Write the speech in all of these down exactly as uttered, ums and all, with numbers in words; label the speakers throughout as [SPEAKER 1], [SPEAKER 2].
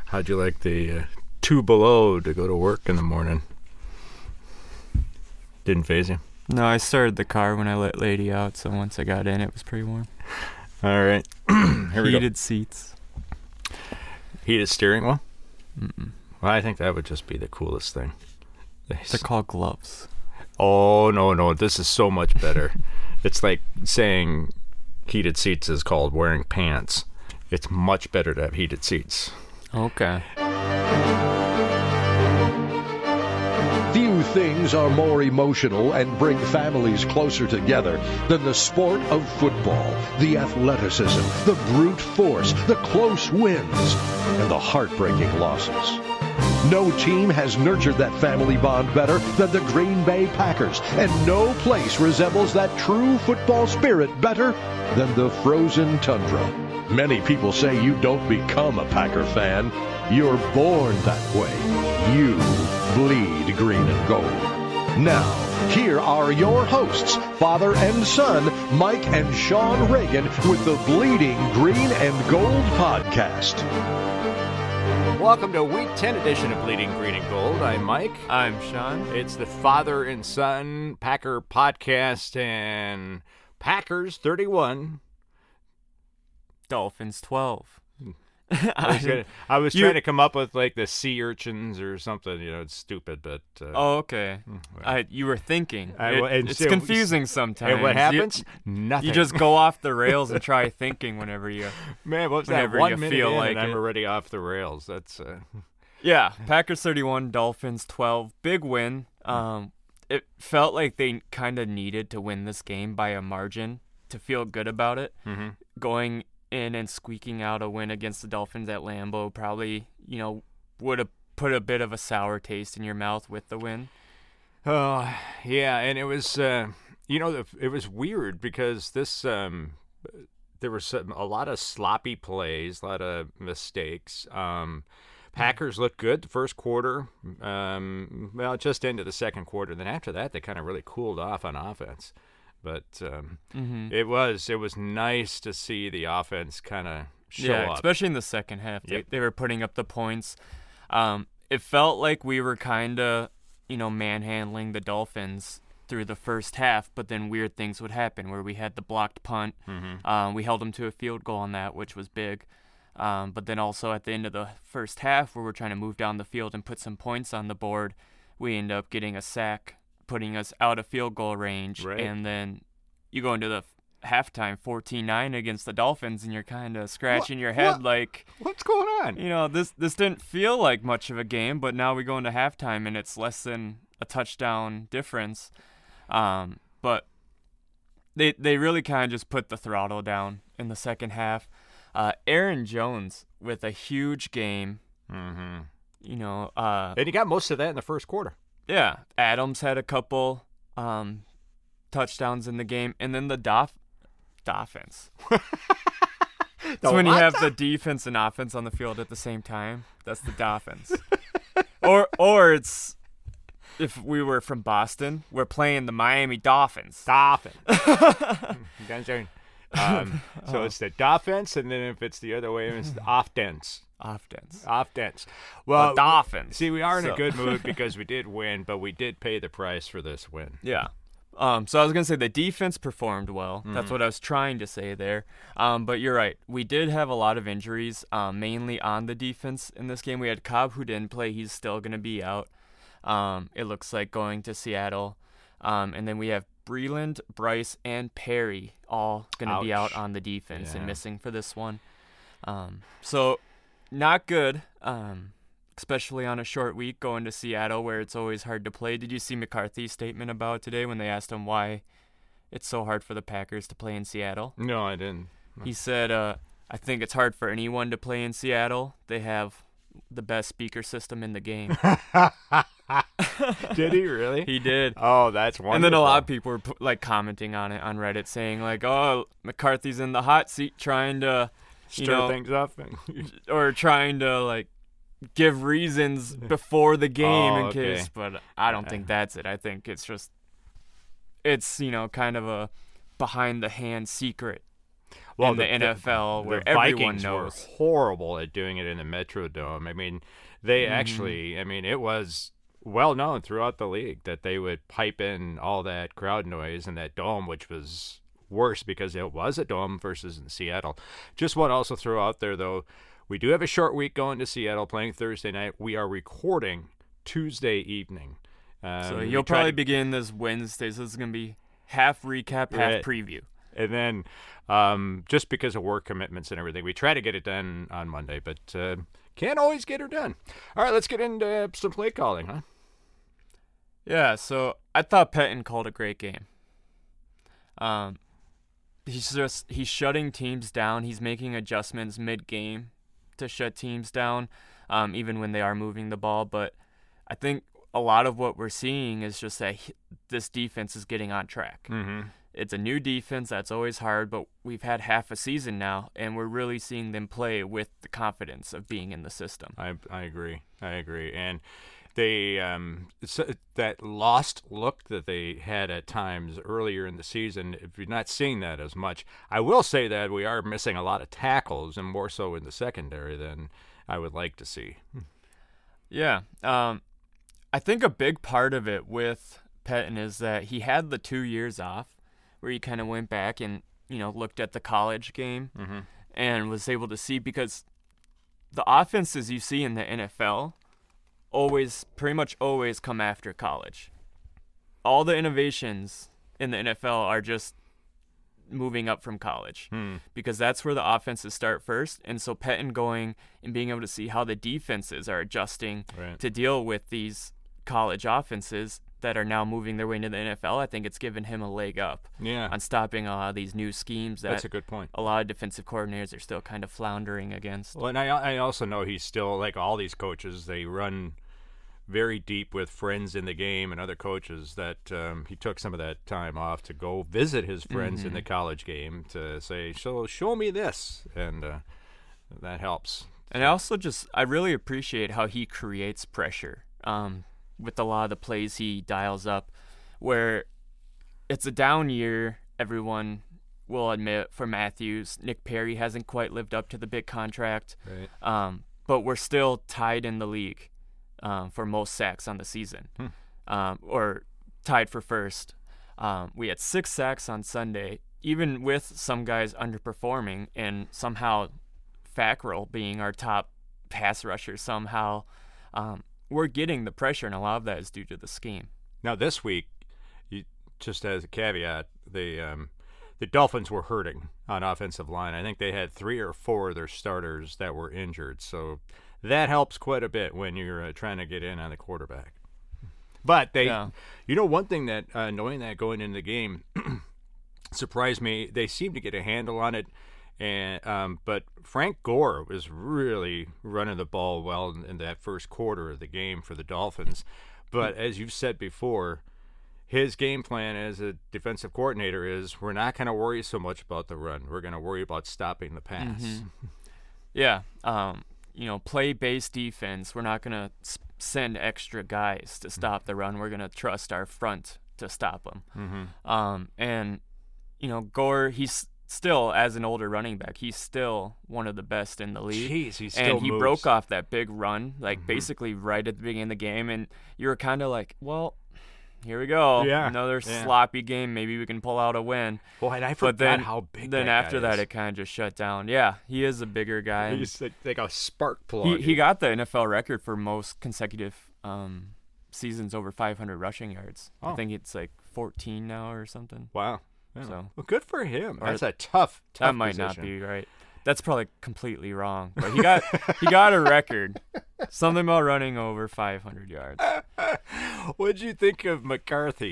[SPEAKER 1] How'd you like the uh, two below to go to work in the morning? Didn't faze you?
[SPEAKER 2] No, I started the car when I let Lady out, so once I got in, it was pretty warm.
[SPEAKER 1] All right. Here we
[SPEAKER 2] Heated
[SPEAKER 1] go.
[SPEAKER 2] seats.
[SPEAKER 1] Heated steering wheel?
[SPEAKER 2] Mm-mm.
[SPEAKER 1] Well, I think that would just be the coolest thing.
[SPEAKER 2] They're called gloves.
[SPEAKER 1] Oh, no, no. This is so much better. It's like saying heated seats is called wearing pants. It's much better to have heated seats.
[SPEAKER 2] Okay.
[SPEAKER 3] Few things are more emotional and bring families closer together than the sport of football, the athleticism, the brute force, the close wins, and the heartbreaking losses. No team has nurtured that family bond better than the Green Bay Packers, and no place resembles that true football spirit better than the frozen tundra. Many people say you don't become a Packer fan. You're born that way. You bleed green and gold. Now, here are your hosts, father and son, Mike and Sean Reagan, with the Bleeding Green and Gold podcast.
[SPEAKER 1] Welcome to Week ten edition of Bleeding Green and Gold. I'm Mike.
[SPEAKER 2] I'm Sean.
[SPEAKER 1] It's the father and son Packer podcast, and Packers thirty-one.
[SPEAKER 2] Dolphins twelve.
[SPEAKER 1] I was, gonna, I was
[SPEAKER 2] You-
[SPEAKER 1] trying to come up with like the sea urchins or something. You know, it's stupid, but uh,
[SPEAKER 2] Oh, okay.
[SPEAKER 1] well.
[SPEAKER 2] I you were thinking.
[SPEAKER 1] I-
[SPEAKER 2] It-
[SPEAKER 1] and
[SPEAKER 2] it's
[SPEAKER 1] so-
[SPEAKER 2] confusing sometimes.
[SPEAKER 1] and what
[SPEAKER 2] You-
[SPEAKER 1] happens? Nothing.
[SPEAKER 2] You just go off the rails and try thinking whenever you.
[SPEAKER 1] man, what was that?
[SPEAKER 2] whenever
[SPEAKER 1] One
[SPEAKER 2] you
[SPEAKER 1] minute
[SPEAKER 2] feel
[SPEAKER 1] in
[SPEAKER 2] like
[SPEAKER 1] and I'm
[SPEAKER 2] it.
[SPEAKER 1] already off the rails. That's uh,
[SPEAKER 2] Yeah, Packers thirty-one, Dolphins twelve. Big win. Um, it felt like they kind of needed to win this game by a margin to feel good about it.
[SPEAKER 1] mm-hmm.
[SPEAKER 2] Going in and squeaking out a win against the Dolphins at Lambeau probably, you know, would have put a bit of a sour taste in your mouth with the win.
[SPEAKER 1] Oh, yeah, and it was, uh, you know, it was weird because this, um, there was some, a lot of sloppy plays, a lot of mistakes. Um, Packers looked good the first quarter, um, well, just into the second quarter. Then after that, they kind of really cooled off on offense. But um,
[SPEAKER 2] Mm-hmm.
[SPEAKER 1] it was it was nice to see the offense kind of show
[SPEAKER 2] yeah,
[SPEAKER 1] up.
[SPEAKER 2] especially in the second half.
[SPEAKER 1] Yep.
[SPEAKER 2] They, they were putting up the points. Um, it felt like we were kind of, you know, manhandling the Dolphins through the first half, but then weird things would happen where we had the blocked punt.
[SPEAKER 1] Mm-hmm.
[SPEAKER 2] Um, we held them to a field goal on that, which was big. Um, but then also at the end of the first half, where we're trying to move down the field and put some points on the board, we end up getting a sack, putting us out of field goal range.
[SPEAKER 1] Right.
[SPEAKER 2] And then you go into the halftime fourteen nine against the Dolphins, and you're kind of scratching
[SPEAKER 1] What-
[SPEAKER 2] your head
[SPEAKER 1] what?
[SPEAKER 2] like,
[SPEAKER 1] What's going on?
[SPEAKER 2] you know, this this didn't feel like much of a game, but now we go into halftime and it's less than a touchdown difference. Um, but they they really kind of just put the throttle down in the second half. Uh, Aaron Jones with a huge game.
[SPEAKER 1] Mm-hmm.
[SPEAKER 2] You know, uh,
[SPEAKER 1] And he got most of that in the first quarter.
[SPEAKER 2] yeah, Adams had a couple um, touchdowns in the game, and then the Doff Dolphins. So when you
[SPEAKER 1] what?
[SPEAKER 2] have the defense and offense on the field at the same time, that's the Dolphins. or or it's if we were from Boston, we're playing the Miami Dolphins.
[SPEAKER 1] Dolphin. Guys are- um, so it's the Dolphins, and then if it's the other way, it's the offense.
[SPEAKER 2] Offense.
[SPEAKER 1] Offense.
[SPEAKER 2] The
[SPEAKER 1] Well,
[SPEAKER 2] Dolphins.
[SPEAKER 1] see, we are in
[SPEAKER 2] So-
[SPEAKER 1] a good mood because we did win, but we did pay the price for this win.
[SPEAKER 2] Yeah. Um, so I was going to say the defense performed well.
[SPEAKER 1] Mm-hmm.
[SPEAKER 2] That's what I was trying to say there. Um, but you're right. We did have a lot of injuries, um, mainly on the defense in this game. We had Cobb, who didn't play. He's still going to be out. Um, it looks like going to Seattle. Um, and then we have Breland, Bryce, and Perry all going to be
[SPEAKER 1] Ouch.
[SPEAKER 2] out on the defense and
[SPEAKER 1] Yeah.
[SPEAKER 2] missing for this one. Um, so not good. Um, especially on a short week going to Seattle where it's always hard to play. Did you see McCarthy's statement about it today when they asked him why it's so hard for the Packers to play in Seattle?
[SPEAKER 1] No, I didn't.
[SPEAKER 2] He said, uh, I think it's hard for anyone to play in Seattle. They have the best speaker system in the game.
[SPEAKER 1] Did he really?
[SPEAKER 2] He did.
[SPEAKER 1] Oh, that's wonderful.
[SPEAKER 2] And then a lot of people were like commenting on it on Reddit saying like, oh, McCarthy's in the hot seat trying to, you
[SPEAKER 1] stir
[SPEAKER 2] know,
[SPEAKER 1] things up. And
[SPEAKER 2] or trying to like give reasons before the game
[SPEAKER 1] Oh,
[SPEAKER 2] in
[SPEAKER 1] okay.
[SPEAKER 2] case, but I don't think that's it. I think it's just, it's, you know, kind of a behind the hand secret
[SPEAKER 1] well,
[SPEAKER 2] in the, the N F L,
[SPEAKER 1] the,
[SPEAKER 2] where
[SPEAKER 1] the
[SPEAKER 2] everyone
[SPEAKER 1] Vikings
[SPEAKER 2] knows.
[SPEAKER 1] were horrible at doing it in the Metrodome. I mean, they
[SPEAKER 2] Mm-hmm.
[SPEAKER 1] actually, I mean, it was well known throughout the league that they would pipe in all that crowd noise in that dome, which was worse because it was a dome versus in Seattle. Just want to also throw out there, though, we do have a short week going to Seattle, playing Thursday night. We are recording Tuesday evening. Um,
[SPEAKER 2] So
[SPEAKER 1] we
[SPEAKER 2] you'll
[SPEAKER 1] try
[SPEAKER 2] probably
[SPEAKER 1] to-
[SPEAKER 2] begin this Wednesday, so this is going to be half recap, half
[SPEAKER 1] Right.
[SPEAKER 2] preview.
[SPEAKER 1] And then um, just because of work commitments and everything, we try to get it done on Monday, but uh, can't always get her done. All right, let's get into some play calling, huh?
[SPEAKER 2] Yeah, so I thought Pettin called a great game. Um, he's just he's shutting teams down. He's making adjustments mid-game to shut teams down, um, even when they are moving the ball. But I think a lot of what we're seeing is just that he, this defense is getting on track.
[SPEAKER 1] Mm-hmm.
[SPEAKER 2] It's a new defense. That's always hard, but we've had half a season now, and we're really seeing them play with the confidence of being in the system.
[SPEAKER 1] I I agree. I agree. And they um it's, uh, that lost look that they had at times earlier in the season, if you're not seeing that as much, I will say that we are missing a lot of tackles, and more so in the secondary than I would like to see.
[SPEAKER 2] Yeah. Um, I think a big part of it with Pettin is that he had the two years off where he kind of went back and, you know, looked at the college game
[SPEAKER 1] Mm-hmm.
[SPEAKER 2] and was able to see, because the offenses you see in the N F L always, pretty much always come after college. All the innovations in the N F L are just moving up from college
[SPEAKER 1] Hmm.
[SPEAKER 2] because that's where the offenses start first. And so Pettin going and being able to see how the defenses are adjusting
[SPEAKER 1] Right.
[SPEAKER 2] to deal with these college offenses that are now moving their way into the N F L, I think it's given him a leg up
[SPEAKER 1] Yeah,
[SPEAKER 2] on stopping a lot of these new schemes that
[SPEAKER 1] that's a good point.
[SPEAKER 2] a lot of defensive coordinators are still kind of floundering against.
[SPEAKER 1] Well, and I I also know he's still, like all these coaches, they run very deep with friends in the game and other coaches, that um, he took some of that time off to go visit his friends in the college game to say, so show me this, and uh, that helps.
[SPEAKER 2] And I also just, I really appreciate how he creates pressure um, with a lot of the plays he dials up, where it's a down year, everyone will admit, for Matthews. Nick Perry hasn't quite lived up to the big contract,
[SPEAKER 1] Right.
[SPEAKER 2] um, but we're still tied in the league um, for most sacks on the season,
[SPEAKER 1] Hmm.
[SPEAKER 2] um, or tied for first. Um, we had six sacks on Sunday, even with some guys underperforming, and somehow Fackrell being our top pass rusher somehow. Um, we're getting the pressure, and a lot of that is due to the scheme.
[SPEAKER 1] Now this week, you, just as a caveat, the um, the Dolphins were hurting on offensive line. I think they had three or four of their starters that were injured, so that helps quite a bit when you're uh, trying to get in on the quarterback. But they,
[SPEAKER 2] Yeah.
[SPEAKER 1] you know, one thing that uh, knowing that going into the game surprised me. They seemed to get a handle on it. And um, but Frank Gore was really running the ball well in, in that first quarter of the game for the Dolphins. But as you've said before, his game plan as a defensive coordinator is, we're not going to worry so much about the run. We're going to worry about stopping the pass.
[SPEAKER 2] Mm-hmm. Yeah, um, you know, play-based defense. We're not going to send extra guys to stop the run. We're going to trust our front to stop them.
[SPEAKER 1] Mm-hmm.
[SPEAKER 2] Um, and, you know, Gore, he's still, as an older running back, he's still one of the best in the league.
[SPEAKER 1] Jeez, he still
[SPEAKER 2] and he
[SPEAKER 1] moves.
[SPEAKER 2] broke off that big run, like
[SPEAKER 1] Mhm.
[SPEAKER 2] basically right at the beginning of the game, and you were kind of like, well, here we go.
[SPEAKER 1] Yeah,
[SPEAKER 2] Another
[SPEAKER 1] yeah.
[SPEAKER 2] sloppy game. Maybe we can pull out a win.
[SPEAKER 1] Boy, and I forgot
[SPEAKER 2] But then,
[SPEAKER 1] how big
[SPEAKER 2] then
[SPEAKER 1] that
[SPEAKER 2] after
[SPEAKER 1] guy
[SPEAKER 2] that,
[SPEAKER 1] is.
[SPEAKER 2] it kind of just shut down. Yeah, he is a bigger guy. and
[SPEAKER 1] He's like, like a spark plug.
[SPEAKER 2] He he got the N F L record for most consecutive um, seasons over five hundred rushing yards.
[SPEAKER 1] Oh.
[SPEAKER 2] I think it's like fourteen now or something.
[SPEAKER 1] Wow. Yeah.
[SPEAKER 2] So-
[SPEAKER 1] well, good for him.
[SPEAKER 2] Or-
[SPEAKER 1] That's a tough, tough
[SPEAKER 2] That might not
[SPEAKER 1] position.
[SPEAKER 2] be right. That's probably completely wrong. But he got he got a record. Something about running over five hundred yards.
[SPEAKER 1] What'd you think of McCarthy?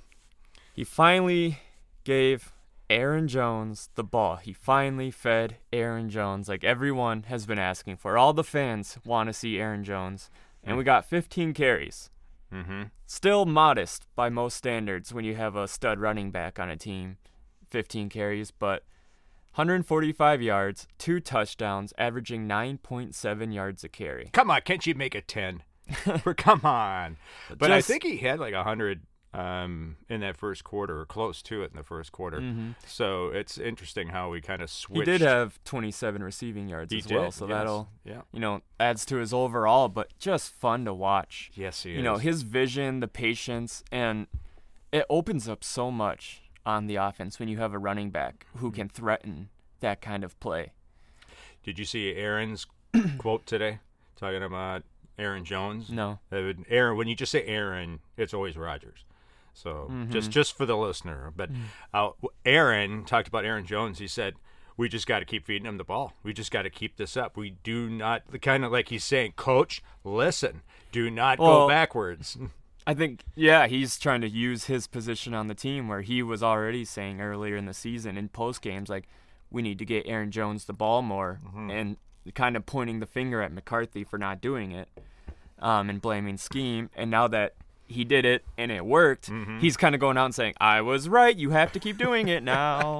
[SPEAKER 2] He finally gave Aaron Jones the ball. He finally fed Aaron Jones like everyone has been asking for. All the fans want to see Aaron Jones. And we got fifteen carries.
[SPEAKER 1] Mm-hmm.
[SPEAKER 2] Still modest by most standards when you have a stud running back on a team. fifteen carries, but one hundred forty-five yards, two touchdowns, averaging nine point seven yards a carry.
[SPEAKER 1] Come on, can't you make it ten? For, come on. But I
[SPEAKER 2] Just-
[SPEAKER 1] think he had like a hundred um, in that first quarter, or close to it in the first quarter.
[SPEAKER 2] Mm-hmm.
[SPEAKER 1] So it's interesting how we kind of switched.
[SPEAKER 2] He did have twenty-seven receiving yards
[SPEAKER 1] he
[SPEAKER 2] as
[SPEAKER 1] did,
[SPEAKER 2] well, so
[SPEAKER 1] yes.
[SPEAKER 2] that'll,
[SPEAKER 1] yeah.
[SPEAKER 2] you know, adds to his overall, but just fun to watch.
[SPEAKER 1] Yes, he
[SPEAKER 2] you
[SPEAKER 1] is.
[SPEAKER 2] know, his vision, the patience, and it opens up so much on the offense when you have a running back who can threaten that kind of play.
[SPEAKER 1] Did you see Aaron's quote today talking about Aaron Jones?
[SPEAKER 2] No.
[SPEAKER 1] Aaron, when you just say Aaron, it's always Rodgers. So
[SPEAKER 2] Mm-hmm.
[SPEAKER 1] just just for the listener. But uh, Aaron talked about Aaron Jones. He said, we just got to keep feeding him the ball. We just got to keep this up. We do not, kind of like he's saying, Coach, listen, do not
[SPEAKER 2] Well,
[SPEAKER 1] go backwards.
[SPEAKER 2] I think, yeah, he's trying to use his position on the team where he was already saying earlier in the season in post games, like, we need to get Aaron Jones the ball more,
[SPEAKER 1] Mm-hmm.
[SPEAKER 2] and kind of pointing the finger at McCarthy for not doing it, um, and blaming scheme. And now that he did it and it worked,
[SPEAKER 1] Mm-hmm.
[SPEAKER 2] he's kind of going out and saying, I was right, you have to keep doing it now.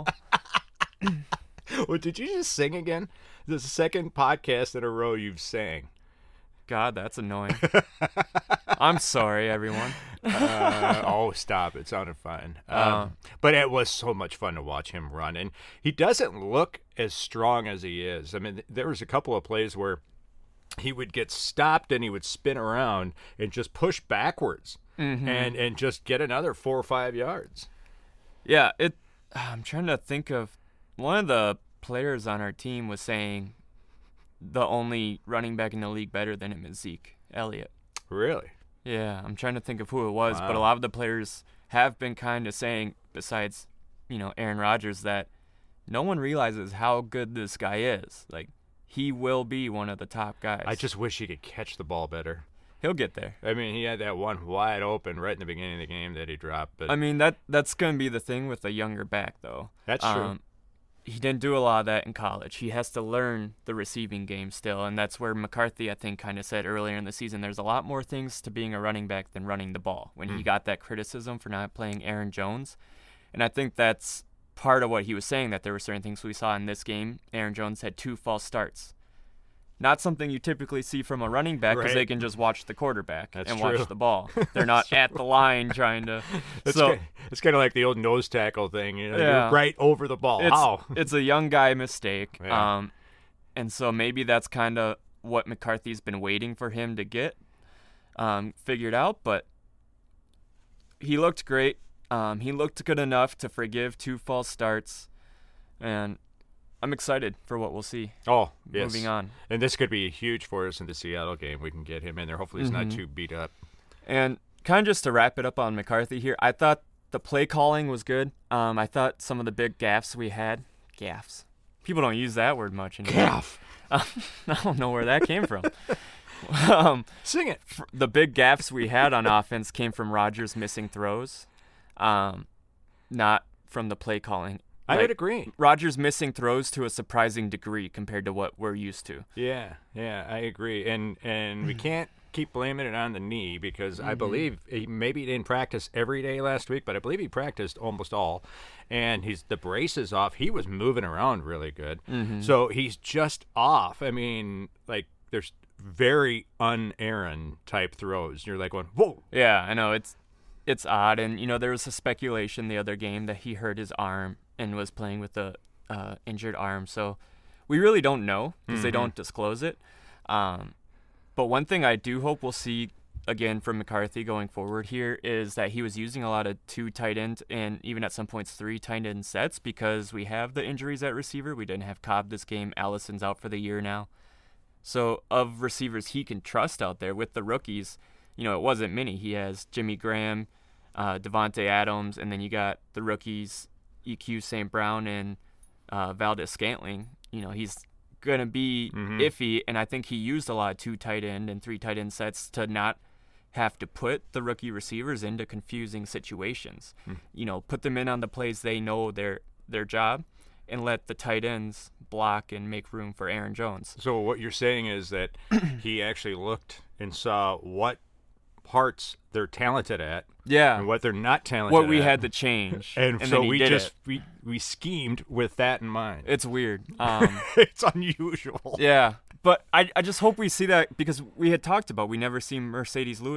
[SPEAKER 1] Well, did you just sing again? The second podcast in a row you've sang.
[SPEAKER 2] God, that's annoying. I'm sorry, everyone.
[SPEAKER 1] uh, oh, stop. It sounded fine. Um,
[SPEAKER 2] Uh.
[SPEAKER 1] but it was so much fun to watch him run. And he doesn't look as strong as he is. I mean, there was a couple of plays where he would get stopped and he would spin around and just push backwards
[SPEAKER 2] Mm-hmm.
[SPEAKER 1] and, and just get another four or five yards.
[SPEAKER 2] Yeah, it. I'm trying to think of one of the players on our team was saying the only running back in the league better than him is Zeke Elliott.
[SPEAKER 1] Really?
[SPEAKER 2] Yeah, I'm trying to think of who it was, but a
[SPEAKER 1] Wow.
[SPEAKER 2] lot of the players have been kind of saying, besides, you know, Aaron Rodgers, that no one realizes how good this guy is. Like, he will be one of the top guys.
[SPEAKER 1] I just wish he could catch the ball better.
[SPEAKER 2] He'll get there.
[SPEAKER 1] I mean, he had that one wide open right in the beginning of the game that he dropped. But
[SPEAKER 2] I mean, that that's going to be the thing with a younger back, though.
[SPEAKER 1] That's true.
[SPEAKER 2] Um, he didn't do a lot of that in college. He has to learn the receiving game still, and that's where McCarthy, I think, kind of said earlier in the season, there's a lot more things to being a running back than running the ball, when
[SPEAKER 1] Mm.
[SPEAKER 2] he got that criticism for not playing Aaron Jones. And I think that's part of what he was saying, that there were certain things we saw in this game. Aaron Jones had two false starts. Not something you typically see from a running back because
[SPEAKER 1] Right.
[SPEAKER 2] they can just watch the quarterback
[SPEAKER 1] That's
[SPEAKER 2] and
[SPEAKER 1] true.
[SPEAKER 2] watch the ball. They're not at the line trying to.
[SPEAKER 1] It's
[SPEAKER 2] so
[SPEAKER 1] ki- it's kind of like the old nose tackle thing. You know,
[SPEAKER 2] Yeah.
[SPEAKER 1] you're right over the ball.
[SPEAKER 2] it's,
[SPEAKER 1] How?
[SPEAKER 2] it's a young guy mistake.
[SPEAKER 1] Yeah.
[SPEAKER 2] Um, and so maybe that's kind of what McCarthy's been waiting for him to get um, figured out. But he looked great. Um, he looked good enough to forgive two false starts. And I'm excited for what we'll see.
[SPEAKER 1] Oh, yes.
[SPEAKER 2] Moving on.
[SPEAKER 1] And this could be huge for us in the Seattle game. We can get him in there. Hopefully he's not
[SPEAKER 2] Mhm.
[SPEAKER 1] too beat up.
[SPEAKER 2] And kind of just to wrap it up on McCarthy here, I thought the play calling was good. Um, I thought some of the big gaffes we had, gaffes. People don't use that word much anymore.
[SPEAKER 1] Gaff.
[SPEAKER 2] Um, I don't know where that came from. um,
[SPEAKER 1] Sing it.
[SPEAKER 2] f- the big gaffes we had on offense came from Rodgers missing throws, um, not from the play calling.
[SPEAKER 1] I
[SPEAKER 2] Like,
[SPEAKER 1] would agree.
[SPEAKER 2] Rodgers missing throws to a surprising degree compared to what we're used to.
[SPEAKER 1] Yeah, yeah, I agree. And and we can't keep blaming it on the knee because I believe he maybe he didn't practice every day last week, but I believe he practiced almost all. And he's the braces off. He was moving around really good. So he's just off. I mean, like there's very un-Aaron type throws. You're like going, whoa.
[SPEAKER 2] Yeah, I know it's it's odd, and you know there was a speculation the other game that he hurt his arm and was playing with a uh, injured arm. So we really don't know because they don't disclose it. Um, but one thing I do hope we'll see again from McCarthy going forward here is that he was using a lot of two tight end and even at some points three tight end sets because we have the injuries at receiver. We didn't have Cobb this game. Allison's out for the year now. So of receivers he can trust out there with the rookies, you know, it wasn't many. He has Jimmy Graham, uh, Devontae Adams, and then you got the rookies E Q Saint Brown and uh, Valdez Scantling. You know, he's going to be
[SPEAKER 1] Mhm.
[SPEAKER 2] iffy, and I think he used a lot of two tight end and three tight end sets to not have to put the rookie receivers into confusing situations. You know, put them in on the plays they know their their job and let the tight ends block and make room for Aaron Jones.
[SPEAKER 1] So what you're saying is that he actually looked and saw what parts they're talented at
[SPEAKER 2] Yeah.
[SPEAKER 1] and what they're not talented
[SPEAKER 2] What we
[SPEAKER 1] at.
[SPEAKER 2] had to change.
[SPEAKER 1] And,
[SPEAKER 2] and
[SPEAKER 1] so
[SPEAKER 2] then he
[SPEAKER 1] we
[SPEAKER 2] did
[SPEAKER 1] just
[SPEAKER 2] it.
[SPEAKER 1] we we schemed with that in mind.
[SPEAKER 2] It's weird. Um,
[SPEAKER 1] It's unusual.
[SPEAKER 2] yeah. But I, I just hope we see that because we had talked about we never see Mercedes Lewis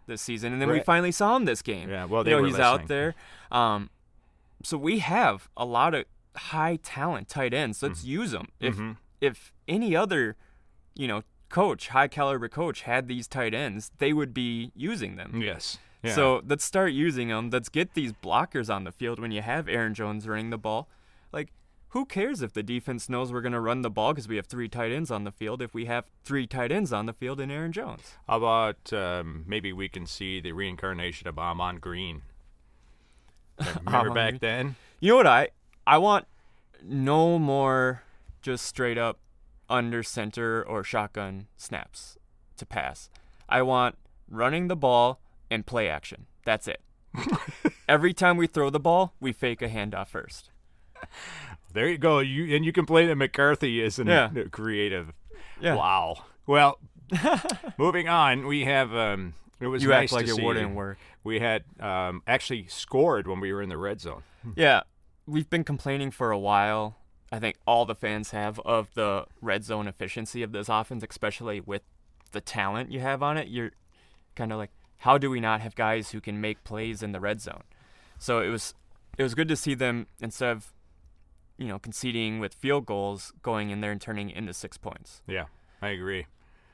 [SPEAKER 2] this season, and then we
[SPEAKER 1] Right.
[SPEAKER 2] finally saw him this game.
[SPEAKER 1] Yeah, well, they
[SPEAKER 2] you know,
[SPEAKER 1] were
[SPEAKER 2] he's
[SPEAKER 1] listening.
[SPEAKER 2] out there. Um, so we have a lot of high talent tight ends. Let's
[SPEAKER 1] Mm-hmm.
[SPEAKER 2] use them. If
[SPEAKER 1] Mhm.
[SPEAKER 2] if any other, you know, coach, high caliber coach had these tight ends, they would be using them.
[SPEAKER 1] Yes. Yeah.
[SPEAKER 2] So let's start using them. Let's get these blockers on the field when you have Aaron Jones running the ball. Like, who cares if the defense knows we're going to run the ball because we have three tight ends on the field if we have three tight ends on the field and Aaron Jones?
[SPEAKER 1] How about um, maybe we can see the reincarnation of Amon Green? Remember
[SPEAKER 2] Amon
[SPEAKER 1] back
[SPEAKER 2] Green.
[SPEAKER 1] then?
[SPEAKER 2] You know what I I want no more just straight up under center or shotgun snaps to pass. I want running the ball and play action. That's it. Every time we throw the ball, we fake a handoff first.
[SPEAKER 1] There you go. You and you can play that McCarthy isn't
[SPEAKER 2] Yeah.
[SPEAKER 1] creative.
[SPEAKER 2] Yeah.
[SPEAKER 1] Wow. Well, moving on, we have. Um, it was
[SPEAKER 2] You
[SPEAKER 1] nice
[SPEAKER 2] act like
[SPEAKER 1] to
[SPEAKER 2] it
[SPEAKER 1] see.
[SPEAKER 2] wouldn't work.
[SPEAKER 1] We had um, actually scored when we were in the red zone.
[SPEAKER 2] Yeah, we've been complaining for a while. I think all the fans have of the red zone efficiency of this offense, especially with the talent you have on it. You're kind of like, how do we not have guys who can make plays in the red zone? So it was it was good to see them, instead of, you know, conceding with field goals, going in there and turning into six points.
[SPEAKER 1] Yeah, I agree.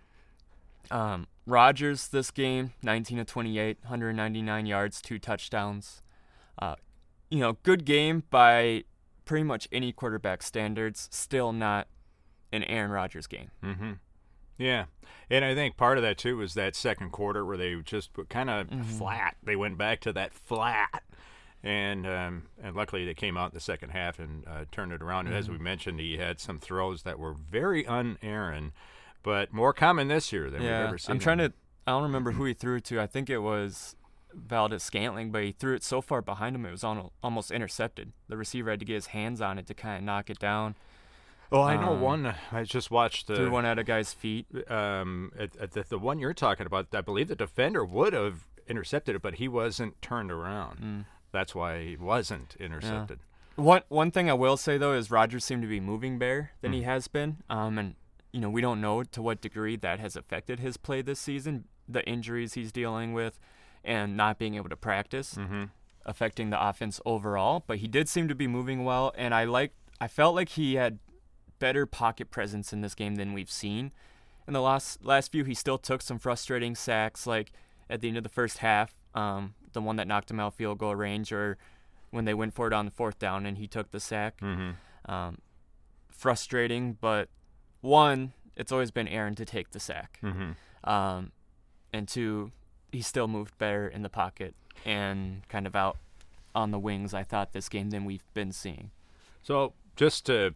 [SPEAKER 2] Um, Rodgers this game, nineteen of twenty-eight, one hundred ninety-nine yards, two touchdowns. Uh, you know, good game by pretty much any quarterback standards. Still not an Aaron Rodgers game.
[SPEAKER 1] Mm-hmm. Yeah, and I think part of that too was that second quarter where they just kind of
[SPEAKER 2] Mm-hmm.
[SPEAKER 1] flat. They went back to that flat, and um, and luckily they came out in the second half and uh, turned it around. And as we
[SPEAKER 2] Mm-hmm.
[SPEAKER 1] mentioned, he had some throws that were very un-Aaron, but more common this year than we've
[SPEAKER 2] Yeah,
[SPEAKER 1] ever seen.
[SPEAKER 2] I'm trying
[SPEAKER 1] him.
[SPEAKER 2] to. I don't remember who he threw it to. I think it was Valdez Scantling, but he threw it so far behind him it was on, almost intercepted. The receiver had to get his hands on it to kind of knock it down.
[SPEAKER 1] Oh, I know
[SPEAKER 2] um,
[SPEAKER 1] one. I just watched the
[SPEAKER 2] Threw one at a guy's feet.
[SPEAKER 1] um at, at the, the one you're talking about. I believe the defender would have intercepted it, but he wasn't turned around.
[SPEAKER 2] Mm.
[SPEAKER 1] That's why he wasn't intercepted.
[SPEAKER 2] One one thing I will say though is Rodgers seemed to be moving better than
[SPEAKER 1] Mm.
[SPEAKER 2] he has been. Um, and you know we don't know to what degree that has affected his play this season. The injuries he's dealing with, and not being able to practice,
[SPEAKER 1] Mm-hmm.
[SPEAKER 2] affecting the offense overall. But he did seem to be moving well, and I like. I felt like he had better pocket presence in this game than we've seen in the last last few. He still took some frustrating sacks, like at the end of the first half, um, the one that knocked him out field goal range, or when they went for it on the fourth down and he took the sack.
[SPEAKER 1] Mm-hmm.
[SPEAKER 2] Um, frustrating, but one, it's always been Aaron to take the sack,
[SPEAKER 1] Mm-hmm.
[SPEAKER 2] um, and two, he still moved better in the pocket and kind of out on the wings, I thought, this game than we've been seeing.
[SPEAKER 1] So just to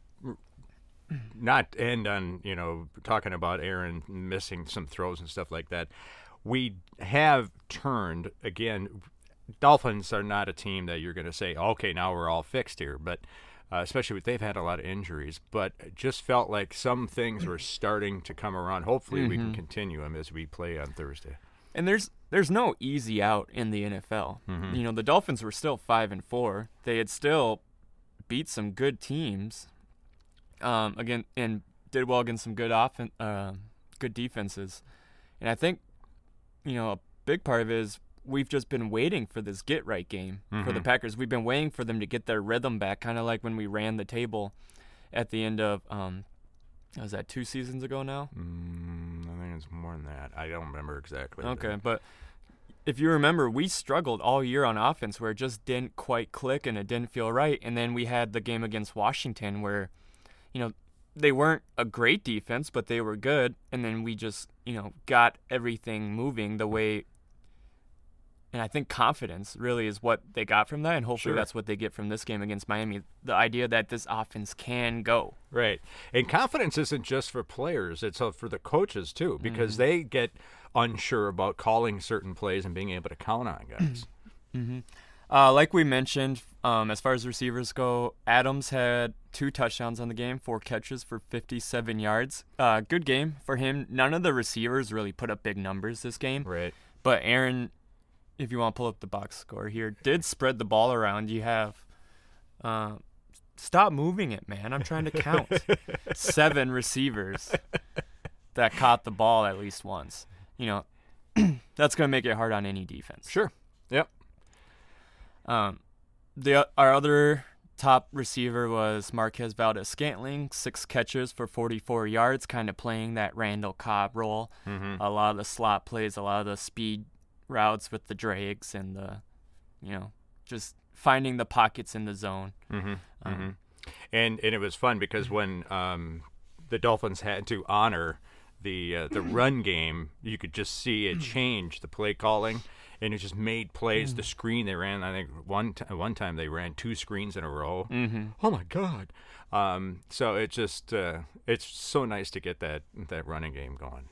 [SPEAKER 1] not end on, you know, talking about Aaron missing some throws and stuff like that, we have turned, again, Dolphins are not a team that you're going to say, okay, now we're all fixed here, but uh, especially with, they've had a lot of injuries, but it just felt like some things were starting to come around. Hopefully we can continue them as we play on Thursday.
[SPEAKER 2] And there's there's no easy out in the N F L.
[SPEAKER 1] Mhm.
[SPEAKER 2] You know, the Dolphins were still five and four. They had still beat some good teams, um, again, and did well against some good offen- uh, good defenses. And I think, you know, a big part of it is we've just been waiting for this get right game for the
[SPEAKER 1] Mhm.
[SPEAKER 2] Packers. We've been waiting for them to get their rhythm back, kind of like when we ran the table at the end of um, was that two seasons ago now?
[SPEAKER 1] Mm, I think it's more than that. I don't remember exactly.
[SPEAKER 2] Okay, but if you remember, we struggled all year on offense where it just didn't quite click and it didn't feel right. And then we had the game against Washington where, you know, they weren't a great defense, but they were good. And then we just, you know, got everything moving the way. And I think confidence really is what they got from that. And hopefully
[SPEAKER 1] Sure.
[SPEAKER 2] that's what they get from this game against Miami. The idea that this offense can go.
[SPEAKER 1] Right. And confidence isn't just for players, it's uh, for the coaches too, because
[SPEAKER 2] Mm-hmm.
[SPEAKER 1] they get unsure about calling certain plays and being able to count on guys.
[SPEAKER 2] Mm-hmm. Uh, like we mentioned, um, as far as receivers go, Adams had two touchdowns on the game, four catches for fifty-seven yards. Uh, good game for him. None of the receivers really put up big numbers this game.
[SPEAKER 1] Right.
[SPEAKER 2] But Aaron, if you want to pull up the box score here, did spread the ball around. You have uh, stop moving it, man. I'm trying to count. Seven receivers that caught the ball at least once. You know, that's going to make it hard on any defense.
[SPEAKER 1] Sure. Yep.
[SPEAKER 2] Um, the our other top receiver was Marquez Valdez-Scantling, six catches for forty-four yards, kind of playing that Randall Cobb role.
[SPEAKER 1] Mm-hmm.
[SPEAKER 2] A lot of the slot plays, a lot of the speed routes with the drags and the, you know, just finding the pockets in the zone.
[SPEAKER 1] Mm-hmm.
[SPEAKER 2] Um,
[SPEAKER 1] mm-hmm. And and it was fun because when um, the Dolphins had to honor the uh, the run game, you could just see it change the play calling, and it just made plays. The screen they ran, I think one t- one time they ran two screens in a row.
[SPEAKER 2] Mm-hmm.
[SPEAKER 1] Oh my God! Um, so it just uh, it's so nice to get that that running game going.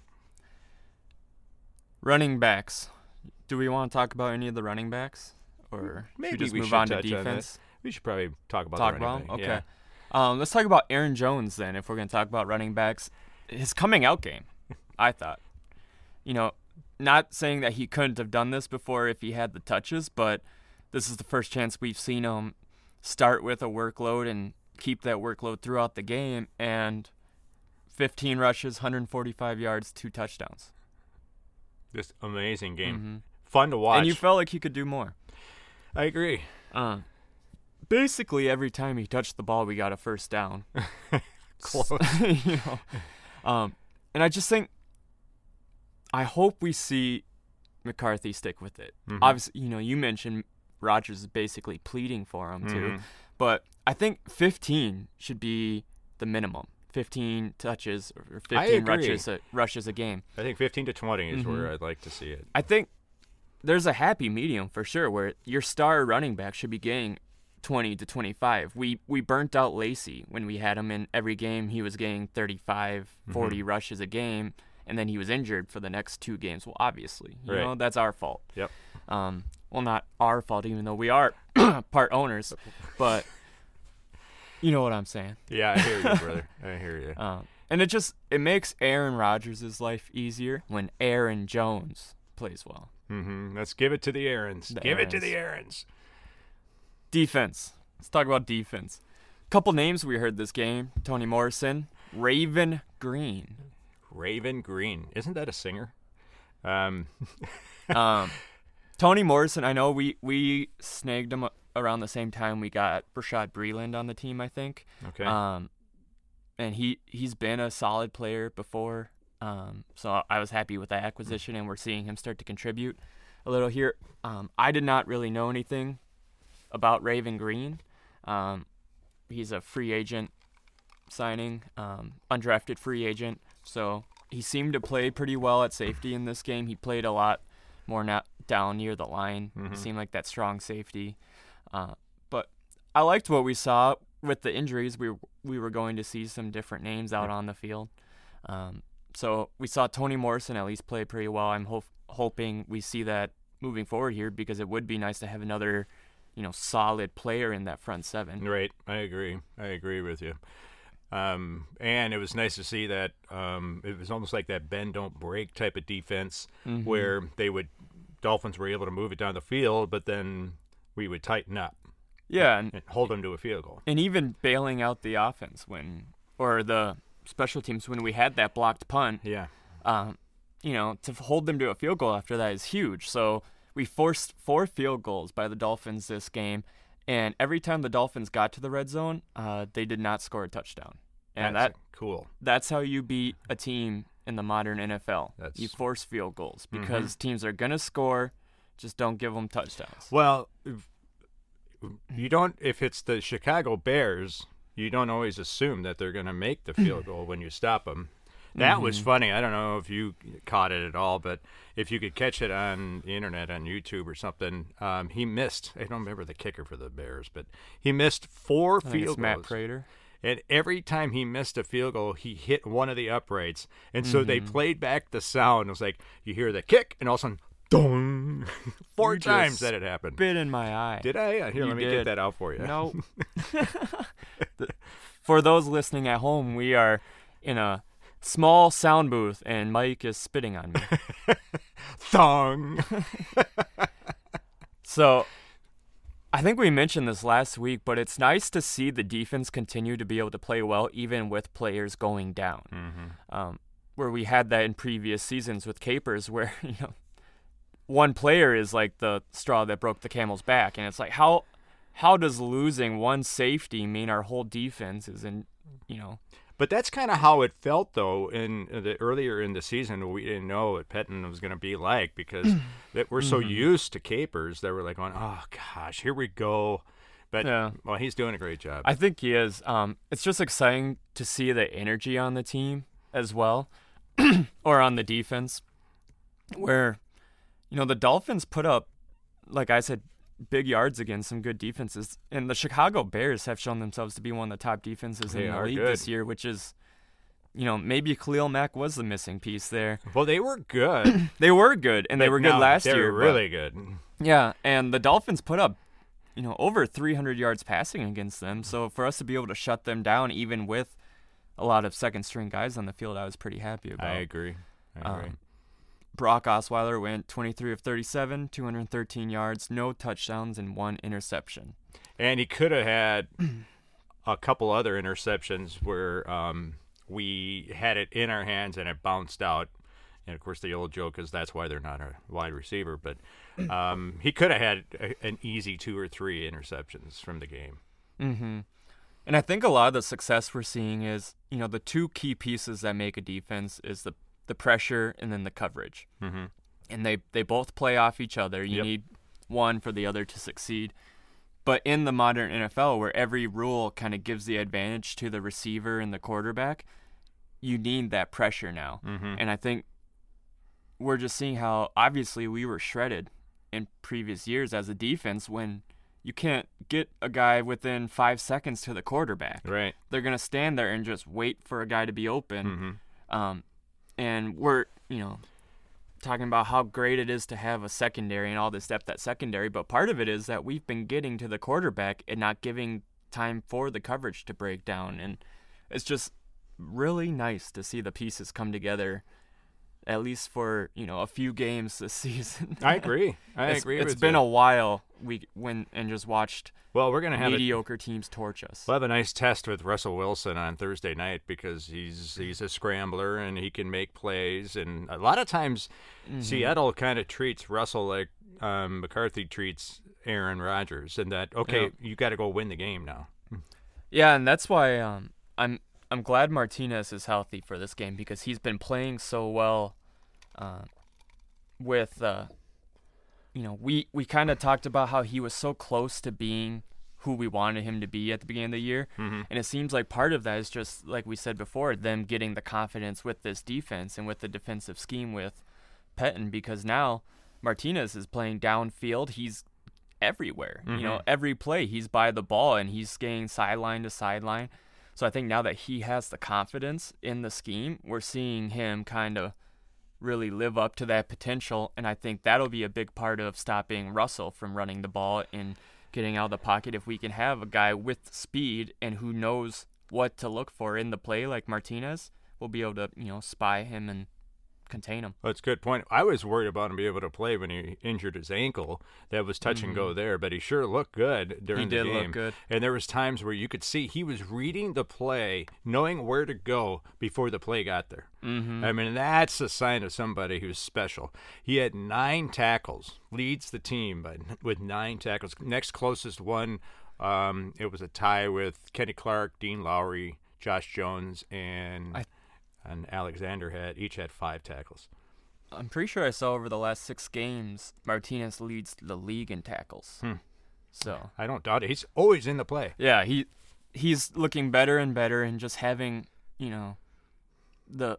[SPEAKER 2] Running backs. Do we want to talk about any of the running backs, or
[SPEAKER 1] Maybe
[SPEAKER 2] should we just
[SPEAKER 1] we
[SPEAKER 2] move
[SPEAKER 1] should
[SPEAKER 2] on to
[SPEAKER 1] touch on
[SPEAKER 2] defense?
[SPEAKER 1] We should probably talk about
[SPEAKER 2] talk
[SPEAKER 1] the running
[SPEAKER 2] about
[SPEAKER 1] back.
[SPEAKER 2] him? Okay.
[SPEAKER 1] Yeah.
[SPEAKER 2] Um, let's talk about Aaron Jones then. If we're going to talk about running backs, his coming out game, I thought, you know, not saying that he couldn't have done this before if he had the touches, but this is the first chance we've seen him start with a workload and keep that workload throughout the game. And fifteen rushes, one hundred forty-five yards, two touchdowns.
[SPEAKER 1] Just amazing game.
[SPEAKER 2] Mm-hmm.
[SPEAKER 1] Fun to watch.
[SPEAKER 2] And you felt like he could do more.
[SPEAKER 1] I agree.
[SPEAKER 2] Uh, basically, every time he touched the ball, we got a first down.
[SPEAKER 1] Close.
[SPEAKER 2] you know, um, and I just think, I hope we see McCarthy stick with it.
[SPEAKER 1] Mm-hmm.
[SPEAKER 2] Obviously, you know, you mentioned Rodgers is basically pleading for him too,
[SPEAKER 1] Mm-hmm.
[SPEAKER 2] but I think fifteen should be the minimum. fifteen touches or
[SPEAKER 1] I
[SPEAKER 2] fifteen
[SPEAKER 1] agree.
[SPEAKER 2] rushes a, rushes a game.
[SPEAKER 1] I think fifteen to twenty is
[SPEAKER 2] Mm-hmm.
[SPEAKER 1] where I'd like to see it.
[SPEAKER 2] I think there's a happy medium for sure where your star running back should be getting twenty to twenty-five. We we burnt out Lacey when we had him in every game. He was getting thirty-five, forty
[SPEAKER 1] Mm-hmm.
[SPEAKER 2] rushes a game, and then he was injured for the next two games. Well, obviously, you
[SPEAKER 1] Right.
[SPEAKER 2] know, that's our fault.
[SPEAKER 1] Yep.
[SPEAKER 2] Um, well, not our fault, even though we are part owners, but you know what I'm saying.
[SPEAKER 1] Yeah, I hear you, brother. I hear you.
[SPEAKER 2] Um, and it just it makes Aaron Rodgers' life easier when Aaron Jones plays well.
[SPEAKER 1] Mm-hmm. Let's give it to the Aarons.
[SPEAKER 2] The
[SPEAKER 1] give it to
[SPEAKER 2] Aarons.
[SPEAKER 1] the Aarons.
[SPEAKER 2] Defense. Let's talk about defense. Couple names we heard this game. Tony Morrison, Raven Green.
[SPEAKER 1] Raven Green. Isn't that a singer? Um,
[SPEAKER 2] um, Tony Morrison, I know we, we snagged him around the same time we got Rashad Breeland on the team, I think.
[SPEAKER 1] okay.
[SPEAKER 2] Um, and he, he's been a solid player before. Um, so I was happy with that acquisition, and we're seeing him start to contribute a little here. Um, I did not really know anything about Raven Green. Um, he's a free agent signing, um, undrafted free agent. So he seemed to play pretty well at safety in this game. He played a lot more na- down near the line.
[SPEAKER 1] Mhm.
[SPEAKER 2] He seemed like that strong safety. Uh, but I liked what we saw with the injuries. We we were going to see some different names out on the field. Um, so we saw Tony Morrison at least play pretty well. I'm ho- hoping we see that moving forward here, because it would be nice to have another, you know, solid player in that front seven.
[SPEAKER 1] Right. I agree. I agree with you. Um, and it was nice to see that um, it was almost like that bend don't break type of defense,
[SPEAKER 2] Mhm.
[SPEAKER 1] where they would Dolphins were able to move it down the field, but then we would tighten up
[SPEAKER 2] Yeah, and,
[SPEAKER 1] and hold them to a field goal.
[SPEAKER 2] and even bailing out the offense when, or the special teams when we had that blocked punt.
[SPEAKER 1] Yeah.
[SPEAKER 2] Um, you know, to hold them to a field goal after that is huge. So we forced four field goals by the Dolphins this game, and every time the Dolphins got to the red zone, uh, they did not score a touchdown. And
[SPEAKER 1] That's
[SPEAKER 2] that
[SPEAKER 1] cool.
[SPEAKER 2] that's how you beat a team in the modern N F L.
[SPEAKER 1] That's-
[SPEAKER 2] You force field goals because teams are gonna score, just don't give them touchdowns.
[SPEAKER 1] Well, if- you don't. If it's the Chicago Bears, you don't always assume that they're going to make the field goal when you stop them. That was funny. I don't know if you caught it at all, but if you could catch it on the internet, on YouTube or something, um, he missed. I don't remember the kicker for the Bears, but he missed four
[SPEAKER 2] I think
[SPEAKER 1] field
[SPEAKER 2] it's Matt
[SPEAKER 1] goals.
[SPEAKER 2] Prater.
[SPEAKER 1] And every time he missed a field goal, he hit one of the uprights. And so they played back the sound. It was like you hear the kick, and all of a sudden, dong! Four
[SPEAKER 2] You
[SPEAKER 1] times
[SPEAKER 2] just
[SPEAKER 1] that it happened.
[SPEAKER 2] Spit in my eye.
[SPEAKER 1] Did I? Uh, Here,
[SPEAKER 2] You
[SPEAKER 1] let me
[SPEAKER 2] did.
[SPEAKER 1] get that out for you.
[SPEAKER 2] No. The- For those listening at home, we are in a small sound booth, and Mike is spitting on me.
[SPEAKER 1] Thong!
[SPEAKER 2] So, I think we mentioned this last week, but it's nice to see the defense continue to be able to play well, even with players going down.
[SPEAKER 1] Mm-hmm.
[SPEAKER 2] Um, where we had that in previous seasons with Capers, where you know one player is like the straw that broke the camel's back, and it's like how how does losing one safety mean our whole defense is in, you know?
[SPEAKER 1] But that's kind of how it felt, though, in the earlier in the season. We didn't know what Pettine was going to be like because that we're so
[SPEAKER 2] Mm-hmm.
[SPEAKER 1] used to Capers that we're like going, oh, gosh, here we go. But,
[SPEAKER 2] Yeah.
[SPEAKER 1] well, he's doing a great job.
[SPEAKER 2] I think he is. Um, it's just exciting to see the energy on the team as well, or on the defense, where, you know, the Dolphins put up, like I said, big yards against some good defenses, and the Chicago Bears have shown themselves to be one of the top defenses
[SPEAKER 1] They
[SPEAKER 2] in the
[SPEAKER 1] are
[SPEAKER 2] league
[SPEAKER 1] good.
[SPEAKER 2] this year, which is, you know, maybe Khalil Mack was the missing piece there.
[SPEAKER 1] Well, they were good.
[SPEAKER 2] They were good, and they
[SPEAKER 1] but
[SPEAKER 2] were good
[SPEAKER 1] now
[SPEAKER 2] last
[SPEAKER 1] they
[SPEAKER 2] year.
[SPEAKER 1] were
[SPEAKER 2] but-
[SPEAKER 1] really good.
[SPEAKER 2] Yeah, and the Dolphins put up, you know, over three hundred yards passing against them. So for us to be able to shut them down, even with a lot of second-string guys on the field, I was pretty happy about.
[SPEAKER 1] I agree. I agree.
[SPEAKER 2] Um, Brock Osweiler went twenty-three of thirty-seven, two hundred thirteen yards, no touchdowns, and one interception.
[SPEAKER 1] And he could have had a couple other interceptions where um, we had it in our hands and it bounced out. And, of course, the old joke is that's why they're not a wide receiver. But um, he could have had a, an easy two or three interceptions from the game.
[SPEAKER 2] Mm-hmm. And I think a lot of the success we're seeing is, you know, the two key pieces that make a defense is the, the pressure and then the coverage.
[SPEAKER 1] Mm-hmm.
[SPEAKER 2] And they, they both play off each other. You
[SPEAKER 1] Yep.
[SPEAKER 2] need one for the other to succeed. But in the modern N F L, where every rule kind of gives the advantage to the receiver and the quarterback, you need that pressure now.
[SPEAKER 1] Mm-hmm.
[SPEAKER 2] And I think we're just seeing how obviously we were shredded in previous years as a defense when you can't get a guy within five seconds to the quarterback.
[SPEAKER 1] Right.
[SPEAKER 2] They're going to stand there and just wait for a guy to be open.
[SPEAKER 1] Mm-hmm.
[SPEAKER 2] Um, and we're, you know, talking about how great it is to have a secondary and all this depth at secondary, but part of it is that we've been getting to the quarterback and not giving time for the coverage to break down. And it's just really nice to see the pieces come together, at least for, you know, a few games this season.
[SPEAKER 1] I agree. I
[SPEAKER 2] it's,
[SPEAKER 1] agree
[SPEAKER 2] It's
[SPEAKER 1] with
[SPEAKER 2] been
[SPEAKER 1] you.
[SPEAKER 2] a while we went and just watched
[SPEAKER 1] Well, we're going to have a,
[SPEAKER 2] mediocre teams torch us.
[SPEAKER 1] we'll have a nice test with Russell Wilson on Thursday night because he's he's a scrambler and he can make plays. And a lot of times
[SPEAKER 2] Mm-hmm.
[SPEAKER 1] Seattle kind of treats Russell like um, McCarthy treats Aaron Rodgers, and that, okay,
[SPEAKER 2] Yeah.
[SPEAKER 1] you got to go win the game now.
[SPEAKER 2] Yeah, and that's why um, I'm I'm glad Martinez is healthy for this game because he's been playing so well. Uh, with uh, you know, we we kind of talked about how he was so close to being who we wanted him to be at the beginning of the year,
[SPEAKER 1] Mm-hmm.
[SPEAKER 2] and it seems like part of that is just like we said before, them getting the confidence with this defense and with the defensive scheme with Pettine, because now Martinez is playing downfield. He's everywhere. You know,
[SPEAKER 1] Mhm.
[SPEAKER 2] every play he's by the ball and he's skating sideline to sideline. So I think now that he has the confidence in the scheme, we're seeing him kind of really live up to that potential, and I think that'll be a big part of stopping Russell from running the ball and getting out of the pocket. If we can have a guy with speed and who knows what to look for in the play like Martinez, we'll be able to, you know, spy him and contain him.
[SPEAKER 1] That's a good point. I was worried about him being able to play when he injured his ankle. That was touch and go there, but he sure looked good during
[SPEAKER 2] He
[SPEAKER 1] the
[SPEAKER 2] did
[SPEAKER 1] game.
[SPEAKER 2] look good.
[SPEAKER 1] And there was times where you could see he was reading the play, knowing where to go before the play got there.
[SPEAKER 2] Mm-hmm.
[SPEAKER 1] I mean, that's a sign of somebody who's special. He had nine tackles, leads the team by, with nine tackles. Next closest one, um, it was a tie with Kenny Clark, Dean Lowry, Josh Jones, and
[SPEAKER 2] I-
[SPEAKER 1] and Alexander had each had five tackles.
[SPEAKER 2] I'm pretty sure I saw over the last six games, Martinez leads the league in tackles.
[SPEAKER 1] Hmm.
[SPEAKER 2] So
[SPEAKER 1] I don't doubt it. He's always in the play.
[SPEAKER 2] yeah, he he's looking better and better, and just having, you know, the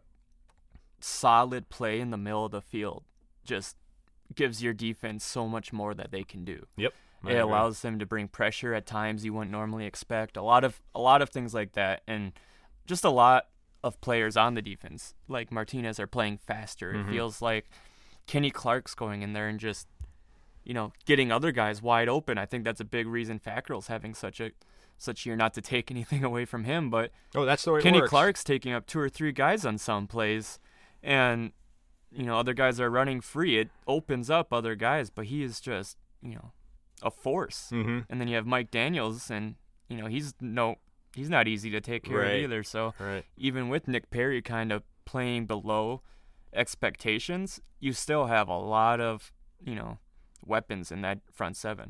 [SPEAKER 2] solid play in the middle of the field just gives your defense so much more that they can do.
[SPEAKER 1] Yep. I
[SPEAKER 2] It
[SPEAKER 1] agree.
[SPEAKER 2] allows them to bring pressure at times you wouldn't normally expect. A lot of a lot of things like that, and just a lot of players on the defense like Martinez are playing faster.
[SPEAKER 1] Mhm.
[SPEAKER 2] It feels like Kenny Clark's going in there and just, you know, getting other guys wide open. I think that's a big reason Fackrell's having such a such year. Not to take anything away from him, but
[SPEAKER 1] Oh, that's the way it
[SPEAKER 2] Kenny
[SPEAKER 1] works.
[SPEAKER 2] Clark's taking up two or three guys on some plays, and you know other guys are running free. It opens up other guys, but he is just, you know, a force.
[SPEAKER 1] Mm-hmm.
[SPEAKER 2] And then you have Mike Daniels, and you know he's no, he's not easy to take care
[SPEAKER 1] Right.
[SPEAKER 2] of either. So
[SPEAKER 1] Right.
[SPEAKER 2] even with Nick Perry kind of playing below expectations, you still have a lot of you know, weapons in that front seven.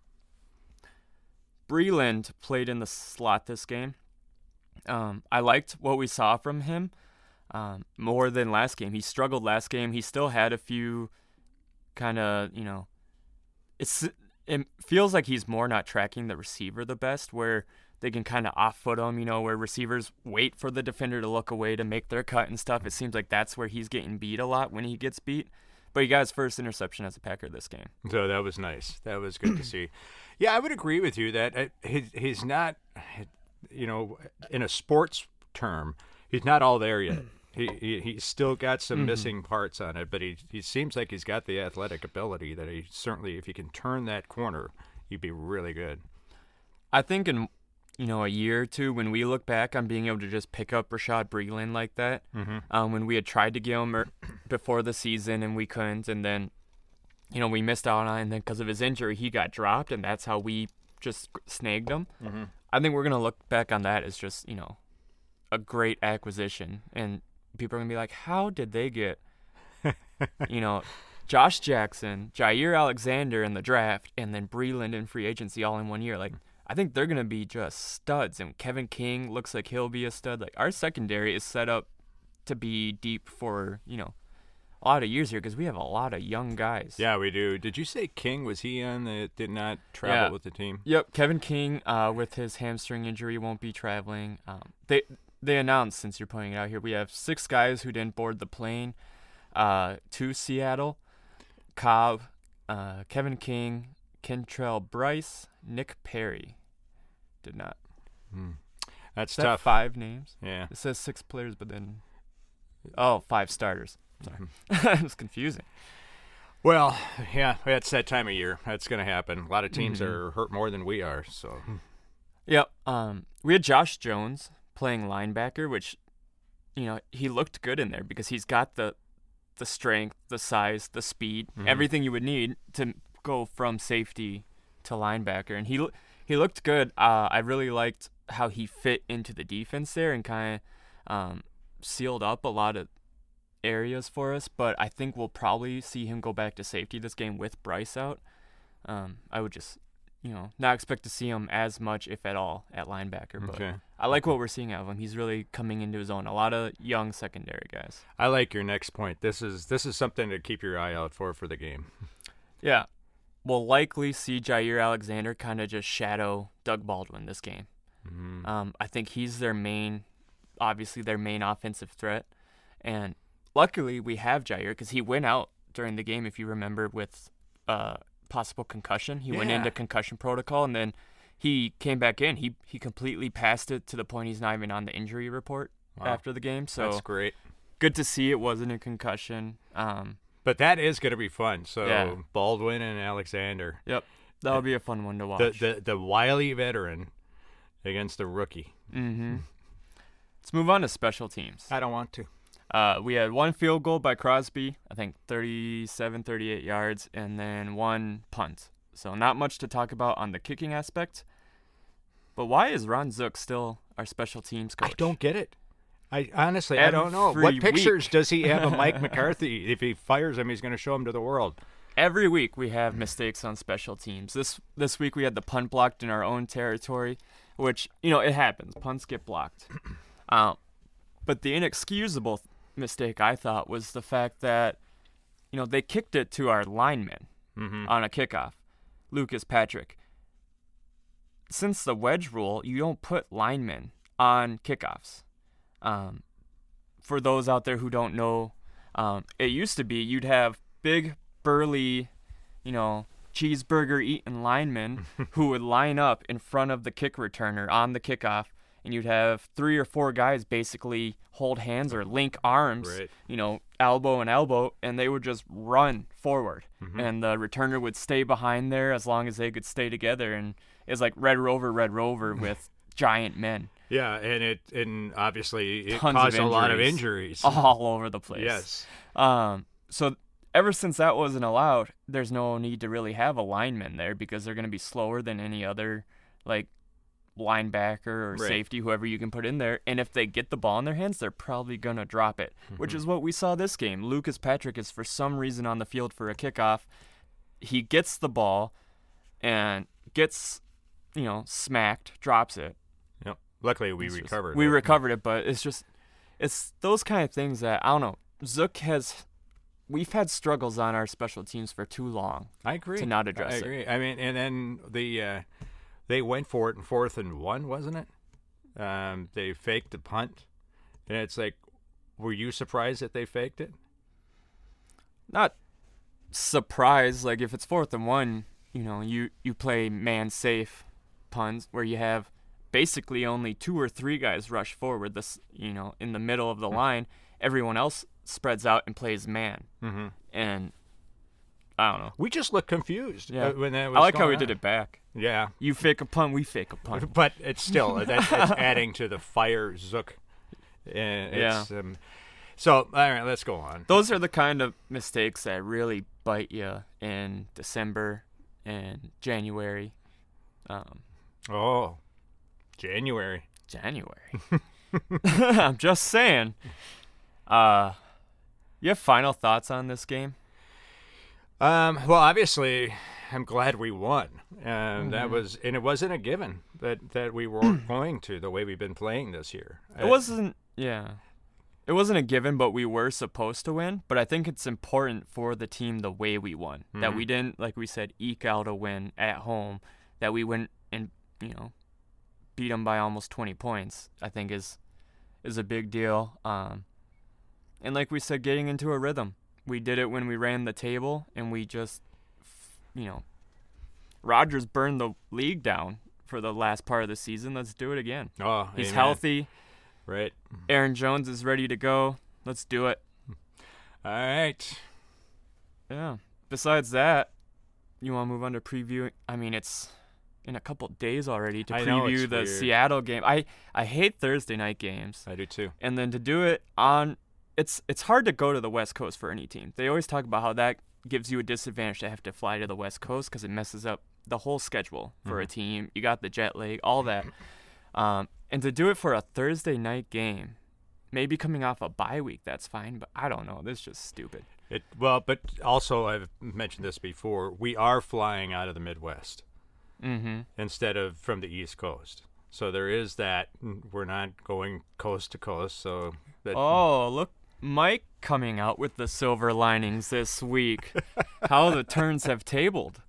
[SPEAKER 2] Breland played in the slot this game. Um, I liked what we saw from him um, more than last game. He struggled last game. He still had a few kind of, you know, it's it feels like he's more not tracking the receiver the best, where they can kind of off-foot him, you know, where receivers wait for the defender to look away to make their cut and stuff. It seems like that's where he's getting beat a lot when he gets beat. But he got his first interception as a Packer this game.
[SPEAKER 1] So that was nice. That was good to see. Yeah, I would agree with you that uh, he, he's not, you know, in a sports term, he's not all there yet. He, he he's still got some mm-hmm. missing parts on it, but he he seems like he's got the athletic ability that he certainly, if he can turn that corner, he'd be really good.
[SPEAKER 2] I think in, you know, a year or two, when we look back on being able to just pick up Rashad Breeland like that, mm-hmm. um, when we had tried to get him er- before the season and we couldn't, and then, you know, we missed out on it, and then because of his injury, he got dropped, and that's how we just snagged him. Mm-hmm. I think we're going to look back on that as just, you know, a great acquisition, and people are going to be like, how did they get, you know, Josh Jackson, Jair Alexander in the draft, and then Breeland in free agency all in one year? Like, I think they're going to be just studs, and Kevin King looks like he'll be a stud. Like, our secondary is set up to be deep for, you know, a lot of years here because we have a lot of young guys.
[SPEAKER 1] Yeah, we do. Did you say King, was he on that did not travel
[SPEAKER 2] yeah.
[SPEAKER 1] with the team?
[SPEAKER 2] Yep, Kevin King uh, with his hamstring injury won't be traveling. Um, they they announced, since you're pointing it out here, we have six guys who didn't board the plane uh, to Seattle. Cobb, uh, Kevin King, Kentrell Bryce, Nick Perry did not.
[SPEAKER 1] Hmm. That's
[SPEAKER 2] Is that
[SPEAKER 1] tough.
[SPEAKER 2] Five names.
[SPEAKER 1] Yeah.
[SPEAKER 2] It says six players, but then oh, five starters. Sorry, mm-hmm. It was confusing.
[SPEAKER 1] Well, yeah, it's that time of year. That's going to happen. A lot of teams
[SPEAKER 2] mm-hmm.
[SPEAKER 1] are hurt more than we are. So.
[SPEAKER 2] Yep. Um, we had Josh Jones playing linebacker, which, you know, he looked good in there because he's got the the strength, the size, the speed, mm-hmm. everything you would need to go from safety to linebacker, and he he looked good. Uh, I really liked how he fit into the defense there and kind of um, sealed up a lot of areas for us. But I think we'll probably see him go back to safety this game with Bryce out. Um, I would just, you know, not expect to see him as much, if at all, at linebacker. But
[SPEAKER 1] okay.
[SPEAKER 2] I like what we're seeing out of him. He's really coming into his own. A lot of young secondary guys.
[SPEAKER 1] I like your next point. This is this is something to keep your eye out for for the game.
[SPEAKER 2] Yeah. We'll likely see Jair Alexander kind of just shadow Doug Baldwin this game. Mm-hmm. Um, I think he's their main, obviously their main offensive threat. And luckily we have Jair because he went out during the game, if you remember, with uh, possible concussion. He yeah. went into concussion protocol, and then he came back in. He he completely passed it to the point he's not even on the injury report wow. after the game. So
[SPEAKER 1] that's great.
[SPEAKER 2] Good to see it wasn't a concussion. Um,
[SPEAKER 1] but that is going to be fun. So
[SPEAKER 2] yeah.
[SPEAKER 1] Baldwin and Alexander.
[SPEAKER 2] Yep, that'll be a fun one to watch.
[SPEAKER 1] The the, the wily veteran against the rookie.
[SPEAKER 2] Mm-hmm. Let's move on to special teams.
[SPEAKER 1] I don't want to.
[SPEAKER 2] Uh, we had one field goal by Crosby, I think thirty-seven, thirty-eight yards, and then one punt. So not much to talk about on the kicking aspect. But why is Ron Zook still our special teams coach?
[SPEAKER 1] I don't get it. I honestly,
[SPEAKER 2] Every
[SPEAKER 1] I don't know. What pictures
[SPEAKER 2] week.
[SPEAKER 1] does he have of Mike McCarthy? If he fires him, he's going to show him to the world.
[SPEAKER 2] Every week we have mistakes on special teams. This this week we had the punt blocked in our own territory, which, you know, it happens. Punts get blocked. Uh, but the inexcusable mistake, I thought, was the fact that, you know, they kicked it to our lineman mm-hmm. on a kickoff, Lucas Patrick. Since the wedge rule, you don't put linemen on kickoffs. Um, for those out there who don't know, um, it used to be you'd have big, burly, you know, cheeseburger-eating linemen who would line up in front of the kick returner on the kickoff, and you'd have three or four guys basically hold hands or link arms,
[SPEAKER 1] right.
[SPEAKER 2] you know, elbow and elbow, and they would just run forward.
[SPEAKER 1] Mm-hmm.
[SPEAKER 2] And the returner would stay behind there as long as they could stay together. And it's like Red Rover, Red Rover with giant men.
[SPEAKER 1] Yeah, and it and obviously it
[SPEAKER 2] Tons
[SPEAKER 1] caused
[SPEAKER 2] of
[SPEAKER 1] a lot of injuries.
[SPEAKER 2] All over the place.
[SPEAKER 1] Yes.
[SPEAKER 2] Um. So ever since that wasn't allowed, there's no need to really have a lineman there because they're going to be slower than any other, like, linebacker or
[SPEAKER 1] right.
[SPEAKER 2] safety, whoever you can put in there. And if they get the ball in their hands, they're probably going to drop it, mm-hmm. which is what we saw this game. Lucas Patrick is for some reason on the field for a kickoff, he gets the ball and gets, you know, smacked, drops it.
[SPEAKER 1] Yep. Luckily, we
[SPEAKER 2] It's just-
[SPEAKER 1] recovered.
[SPEAKER 2] We
[SPEAKER 1] it.
[SPEAKER 2] recovered it, but it's just, it's those kind of things that, I don't know, Zook has, we've had struggles on our special teams for too long.
[SPEAKER 1] I agree.
[SPEAKER 2] to not address
[SPEAKER 1] I
[SPEAKER 2] it.
[SPEAKER 1] agree. I mean, and then the uh, they went for it in fourth and one, wasn't it? Um, they faked a punt, and it's like, were you surprised that they faked it?
[SPEAKER 2] Not surprised, like if it's fourth and one, you know, you, you play man safe punts where you have basically only two or three guys rush forward, this, you know, in the middle of the line. Everyone else spreads out and plays man.
[SPEAKER 1] Mm-hmm.
[SPEAKER 2] And I don't know.
[SPEAKER 1] We just looked confused.
[SPEAKER 2] Yeah.
[SPEAKER 1] uh, when that was
[SPEAKER 2] I like how
[SPEAKER 1] going
[SPEAKER 2] we
[SPEAKER 1] on.
[SPEAKER 2] did it back.
[SPEAKER 1] Yeah,
[SPEAKER 2] You fake a punt, we fake a punt.
[SPEAKER 1] but it's still that, that's adding to the fire Zook. And it's, um, so all right, let's go on.
[SPEAKER 2] Those are the kind of mistakes that really bite you in December and January. Um,
[SPEAKER 1] Oh, January.
[SPEAKER 2] January. I'm just saying. Uh, you have final thoughts on this game?
[SPEAKER 1] Um, well, obviously, I'm glad we won. Um,
[SPEAKER 2] Mm-hmm.
[SPEAKER 1] That was, and it wasn't a given that, that we weren't going to the way we've been playing this year.
[SPEAKER 2] It wasn't, yeah. It wasn't a given, but we were supposed to win. But I think it's important for the team the way we won. That we didn't, like we said, eke out a win at home. That we went and, you know, beat them by almost twenty points, I think is is a big deal. Um, and like we said, getting into a rhythm. We did it when we ran the table, and we just, you know, Rodgers burned the league down for the last part of the season. Let's do it again.
[SPEAKER 1] Oh,
[SPEAKER 2] He's
[SPEAKER 1] amen.
[SPEAKER 2] healthy.
[SPEAKER 1] Right.
[SPEAKER 2] Aaron Jones is ready to go. Let's do it.
[SPEAKER 1] All right.
[SPEAKER 2] Yeah. Besides that, you want to move on to previewing? I mean, it's in a couple days already to
[SPEAKER 1] I know,
[SPEAKER 2] preview
[SPEAKER 1] it's
[SPEAKER 2] the
[SPEAKER 1] weird.
[SPEAKER 2] Seattle game. I, I hate Thursday night games.
[SPEAKER 1] I do too.
[SPEAKER 2] And then to do it on it's it's hard to go to the West Coast for any team. They always talk about how that gives you a disadvantage to have to fly to the West Coast because it messes up the whole schedule for
[SPEAKER 1] Mm-hmm.
[SPEAKER 2] a team. You got the jet lag, all that. Um, and to do it for a Thursday night game, maybe coming off a bye week, that's fine. But I don't know. This is just stupid.
[SPEAKER 1] It well, but also I've mentioned this before. We are flying out of the Midwest
[SPEAKER 2] Mm-hmm.
[SPEAKER 1] instead of from the East Coast. So there is that. We're not going coast to coast. So that,
[SPEAKER 2] Oh, look, Mike coming out with the silver linings this week. How the turns have tabled.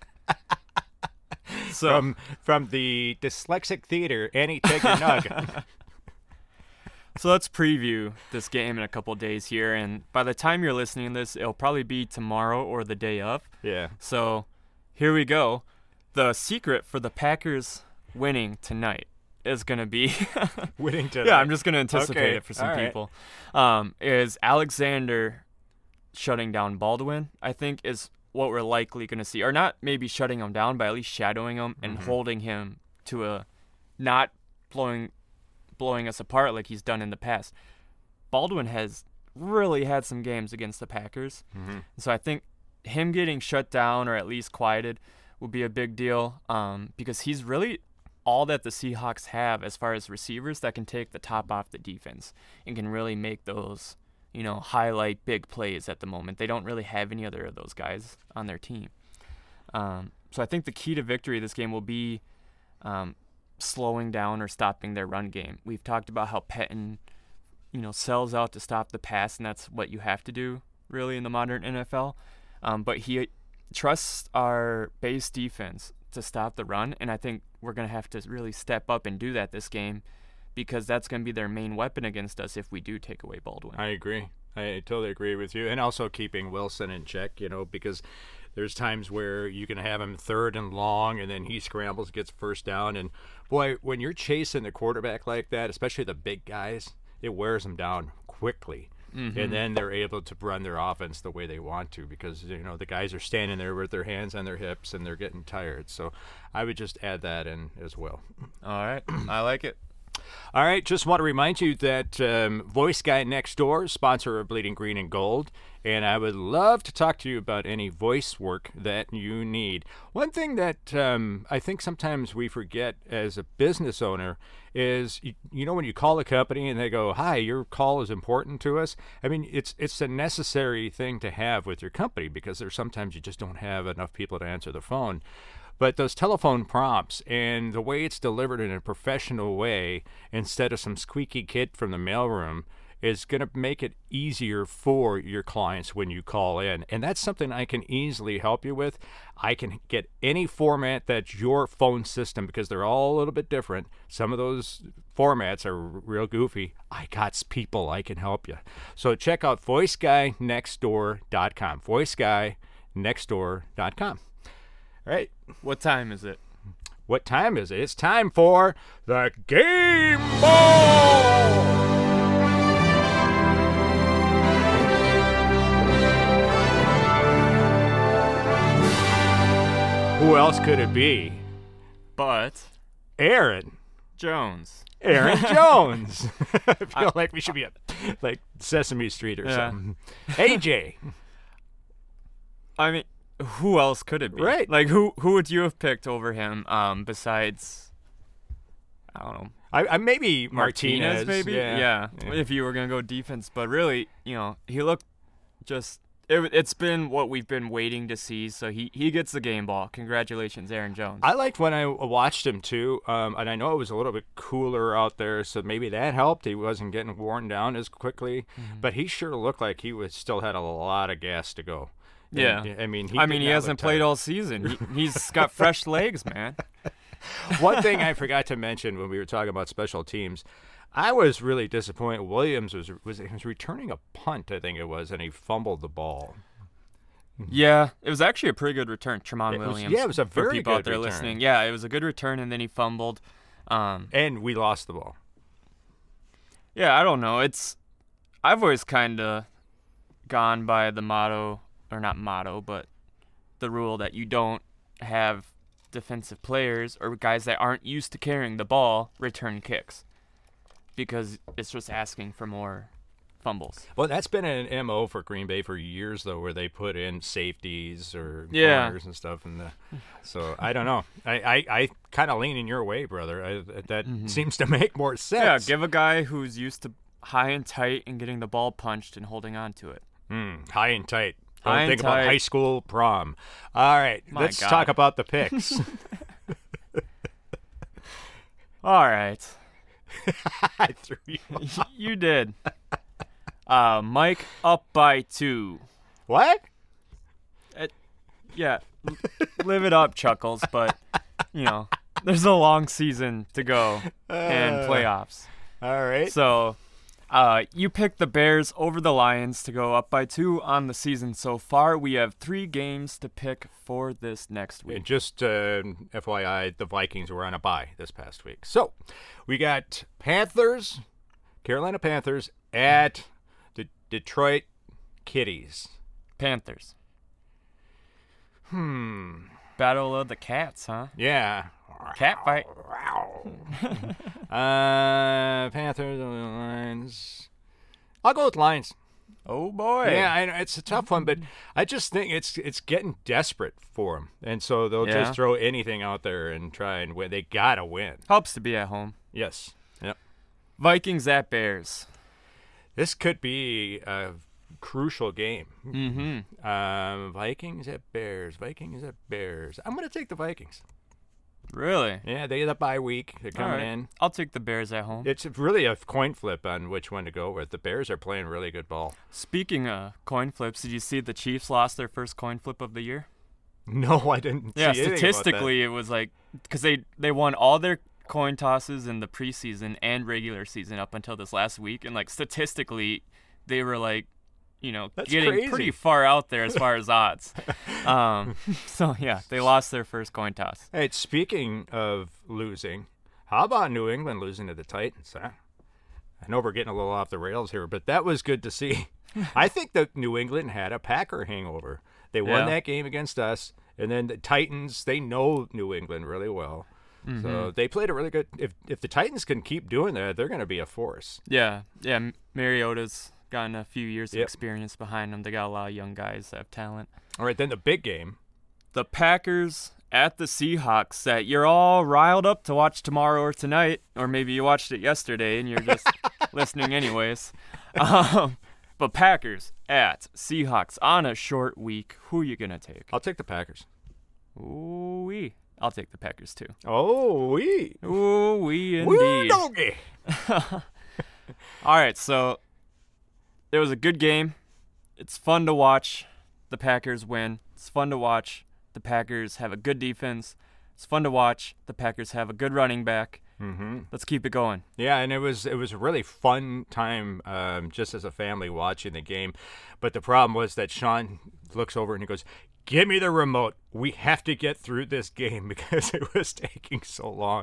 [SPEAKER 2] So
[SPEAKER 1] from from the dyslexic theater, Annie take a nug.
[SPEAKER 2] So let's preview this game in a couple days here, and by the time you're listening to this, it'll probably be tomorrow or the day of.
[SPEAKER 1] Yeah.
[SPEAKER 2] So here we go. The secret for the Packers winning tonight is going to be
[SPEAKER 1] Winning to
[SPEAKER 2] yeah, I'm just going to anticipate
[SPEAKER 1] Okay,
[SPEAKER 2] it for some
[SPEAKER 1] all right.
[SPEAKER 2] people. Um, is Alexander shutting down Baldwin, I think, is what we're likely going to see. Or not maybe shutting him down, but at least shadowing him and
[SPEAKER 1] Mm-hmm.
[SPEAKER 2] holding him to a not blowing blowing us apart like he's done in the past. Baldwin has really had some games against the Packers.
[SPEAKER 1] Mm-hmm.
[SPEAKER 2] So I think him getting shut down or at least quieted will be a big deal um, because he's really all that the Seahawks have as far as receivers that can take the top off the defense and can really make those, you know, highlight big plays at the moment. They don't really have any other of those guys on their team. Um, so I think the key to victory this game will be um, slowing down or stopping their run game. We've talked about how Pettin, you know, sells out to stop the pass, and that's what you have to do really in the modern N F L. Um, but he trusts our base defense to stop the run, and I think we're going to have to really step up and do that this game because that's going to be their main weapon against us if we do take away Baldwin.
[SPEAKER 1] I agree. I totally agree with you. And also keeping Wilson in check, you know, because there's times where you can have him third and long, and then he scrambles, gets first down. And, boy, when you're chasing the quarterback like that, especially the big guys, it wears them down quickly.
[SPEAKER 2] Mm-hmm.
[SPEAKER 1] And then they're able to run their offense the way they want to because, you know, the guys are standing there with their hands on their hips and they're getting tired. So I would just add that in as well.
[SPEAKER 2] All right. I like it.
[SPEAKER 1] All right, just want to remind you that um, Voice Guy Next Door, sponsor of Bleeding Green and Gold, and I would love to talk to you about any voice work that you need. One thing that um, I think sometimes we forget as a business owner is, you, you know, when you call a company and they go, "Hi, your call is important to us." I mean, it's it's a necessary thing to have with your company because there's sometimes you just don't have enough people to answer the phone. But those telephone prompts and the way it's delivered in a professional way instead of some squeaky kid from the mailroom is going to make it easier for your clients when you call in. And that's something I can easily help you with. I can get any format that's your phone system because they're all a little bit different. Some of those formats are real goofy. I got people. I can help you. So check out voice guy next door dot com. voice guy next door dot com. All right.
[SPEAKER 2] What time is it?
[SPEAKER 1] What time is it? It's time for the Game Ball! Who else could it be?
[SPEAKER 2] But
[SPEAKER 1] Aaron
[SPEAKER 2] Jones.
[SPEAKER 1] Aaron Jones. I feel I, like we should be at like Sesame Street or yeah. something. A J.
[SPEAKER 2] I mean, who else could it be?
[SPEAKER 1] Right.
[SPEAKER 2] Like, who who would you have picked over him um, besides, I don't know.
[SPEAKER 1] I, I Maybe Martinez.
[SPEAKER 2] Martinez maybe?
[SPEAKER 1] Yeah.
[SPEAKER 2] Yeah.
[SPEAKER 1] yeah.
[SPEAKER 2] If you were going to go defense. But really, you know, he looked just, it, it's been what we've been waiting to see. So he, he gets the game ball. Congratulations, Aaron Jones.
[SPEAKER 1] I liked when I watched him, too. Um, and I know it was a little bit cooler out there, so maybe that helped. He wasn't getting worn down as quickly. Mm-hmm. But he sure looked like he was still had a lot of gas to go.
[SPEAKER 2] Yeah,
[SPEAKER 1] and, I mean, he
[SPEAKER 2] I mean, he hasn't played all season. He, he's got fresh legs, man.
[SPEAKER 1] One thing I forgot to mention when we were talking about special teams, I was really disappointed. Williams was was, was returning a punt, I think it was, and he fumbled the ball.
[SPEAKER 2] Yeah, it was actually a pretty good return, Tramon
[SPEAKER 1] it was,
[SPEAKER 2] Williams.
[SPEAKER 1] Yeah, it was a very
[SPEAKER 2] for people
[SPEAKER 1] good
[SPEAKER 2] out there
[SPEAKER 1] return.
[SPEAKER 2] listening. Yeah, it was a good return, and then he fumbled. Um,
[SPEAKER 1] and we lost the ball.
[SPEAKER 2] Yeah, I don't know. It's I've always kind of gone by the motto. Or not motto, but the rule that you don't have defensive players or guys that aren't used to carrying the ball return kicks because it's just asking for more fumbles.
[SPEAKER 1] Well, that's been an M O for Green Bay for years, though, where they put in safeties or
[SPEAKER 2] yeah.
[SPEAKER 1] corners and stuff. And the, so I don't know. I, I, I kind of lean in your way, brother. I, that mm-hmm. seems to make more sense.
[SPEAKER 2] Yeah, give a guy who's used to high and tight and getting the ball punched and holding on to it.
[SPEAKER 1] Mm, high and tight.
[SPEAKER 2] Don't
[SPEAKER 1] High think
[SPEAKER 2] tight.
[SPEAKER 1] about high school prom. All right,
[SPEAKER 2] My
[SPEAKER 1] let's
[SPEAKER 2] God.
[SPEAKER 1] talk about the picks.
[SPEAKER 2] All right.
[SPEAKER 1] I threw you off.
[SPEAKER 2] You did. Uh, Mike up by two.
[SPEAKER 1] What?
[SPEAKER 2] It, yeah, live it up, Chuckles, but, you know, there's a long season to go
[SPEAKER 1] uh,
[SPEAKER 2] and playoffs.
[SPEAKER 1] All right.
[SPEAKER 2] So, uh, you picked the Bears over the Lions to go up by two on the season so far. We have three games to pick for this next week.
[SPEAKER 1] And just uh, F Y I, the Vikings were on a bye this past week. So, we got Panthers, Carolina Panthers at the Detroit Kitties.
[SPEAKER 2] Panthers.
[SPEAKER 1] Hmm.
[SPEAKER 2] Battle of the Cats, huh?
[SPEAKER 1] Yeah.
[SPEAKER 2] Cat fight.
[SPEAKER 1] uh, Panthers, Lions. I'll go with Lions.
[SPEAKER 2] Oh boy.
[SPEAKER 1] Yeah, I know it's a tough one, but I just think it's it's getting desperate for them, and so they'll
[SPEAKER 2] Yeah.
[SPEAKER 1] just throw anything out there and try and win. They gotta win.
[SPEAKER 2] Helps to be at home.
[SPEAKER 1] Yes. Yep.
[SPEAKER 2] Vikings at Bears.
[SPEAKER 1] This could be a crucial game.
[SPEAKER 2] Mm-hmm.
[SPEAKER 1] Um, Vikings at Bears. Vikings at Bears. I'm gonna take the Vikings.
[SPEAKER 2] Really?
[SPEAKER 1] Yeah, they had a bye week. They're coming
[SPEAKER 2] All right.
[SPEAKER 1] in.
[SPEAKER 2] I'll take the Bears at home.
[SPEAKER 1] It's really a coin flip on which one to go with. The Bears are playing really good ball.
[SPEAKER 2] Speaking of coin flips, did you see the Chiefs lost their first coin flip of the year?
[SPEAKER 1] No, I didn't
[SPEAKER 2] Yeah,
[SPEAKER 1] see anything about
[SPEAKER 2] statistically, it was like because they they won all their coin tosses in the preseason and regular season up until this last week, and like statistically, they were like, you know,
[SPEAKER 1] That's
[SPEAKER 2] getting
[SPEAKER 1] crazy.
[SPEAKER 2] pretty far out there as far as odds. Um, so yeah, they lost their first coin toss.
[SPEAKER 1] Hey, speaking of losing, how about New England losing to the Titans? Huh? I know we're getting a little off the rails here, but that was good to see. I think that New England had a Packer hangover. They won
[SPEAKER 2] Yeah.
[SPEAKER 1] that game against us, and then the Titans, they know New England really well.
[SPEAKER 2] Mm-hmm.
[SPEAKER 1] So they played a really good. If if the Titans can keep doing that, they're going to be a force.
[SPEAKER 2] Yeah, yeah. Mariota's gotten a few years of
[SPEAKER 1] Yep.
[SPEAKER 2] experience behind him. They got a lot of young guys that have talent.
[SPEAKER 1] All right, then the big game.
[SPEAKER 2] The Packers at the Seahawks that you're all riled up to watch tomorrow or tonight, or maybe you watched it yesterday and you're just listening anyways. Um, but Packers at Seahawks on a short week. Who are you going to take?
[SPEAKER 1] I'll take the Packers.
[SPEAKER 2] Ooh-wee. I'll take the Packers too.
[SPEAKER 1] Oh, we.
[SPEAKER 2] Ooh-wee
[SPEAKER 1] Woo
[SPEAKER 2] indeed.
[SPEAKER 1] doggy.
[SPEAKER 2] All right, so it was a good game. It's fun to watch the Packers win. It's fun to watch the Packers have a good defense. It's fun to watch the Packers have a good running back.
[SPEAKER 1] Mm-hmm.
[SPEAKER 2] Let's keep it going.
[SPEAKER 1] Yeah, and it was it was a really fun time um, just as a family watching the game. But the problem was that Sean looks over and he goes, "Give me the remote. We have to get through this game," because it was taking so long.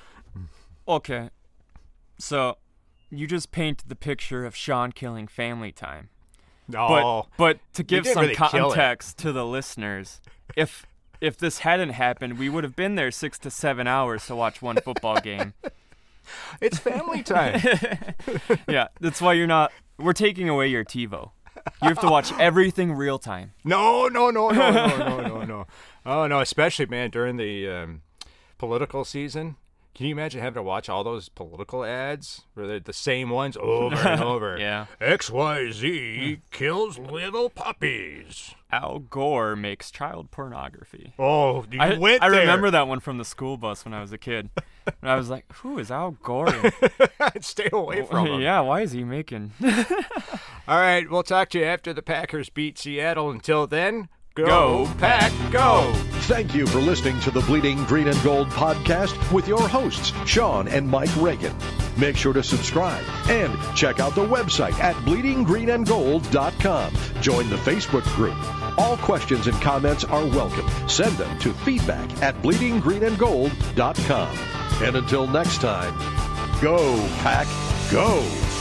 [SPEAKER 2] Okay, so you just painted the picture of Sean killing family time.
[SPEAKER 1] Oh,
[SPEAKER 2] But but to give
[SPEAKER 1] didn't
[SPEAKER 2] some
[SPEAKER 1] really kill it.
[SPEAKER 2] context to the listeners, if if this hadn't happened, we would have been there six to seven hours to watch one football game.
[SPEAKER 1] it's family time.
[SPEAKER 2] Yeah, that's why you're not. We're taking away your TiVo. You have to watch everything real time.
[SPEAKER 1] No, no, no, no, no, no, no, no. Oh no, especially man during the um, political season. Can you imagine having to watch all those political ads where they're the same ones over and over?
[SPEAKER 2] Yeah.
[SPEAKER 1] X Y Z kills little puppies.
[SPEAKER 2] Al Gore makes child pornography.
[SPEAKER 1] Oh, you
[SPEAKER 2] I,
[SPEAKER 1] went
[SPEAKER 2] I
[SPEAKER 1] there.
[SPEAKER 2] remember that one from the school bus when I was a kid. And I was like, who is Al Gore?
[SPEAKER 1] Stay away from him.
[SPEAKER 2] Yeah, why is he making?
[SPEAKER 1] All right, we'll talk to you after the Packers beat Seattle. Until then, go,
[SPEAKER 2] Go,
[SPEAKER 1] Pack, go!
[SPEAKER 3] Thank you for listening to the Bleeding Green and Gold podcast with your hosts, Sean and Mike Reagan. Make sure to subscribe and check out the website at bleeding green and gold dot com. Join the Facebook group. All questions and comments are welcome. Send them to feedback at bleeding green and gold dot com. And until next time, go, Pack, go!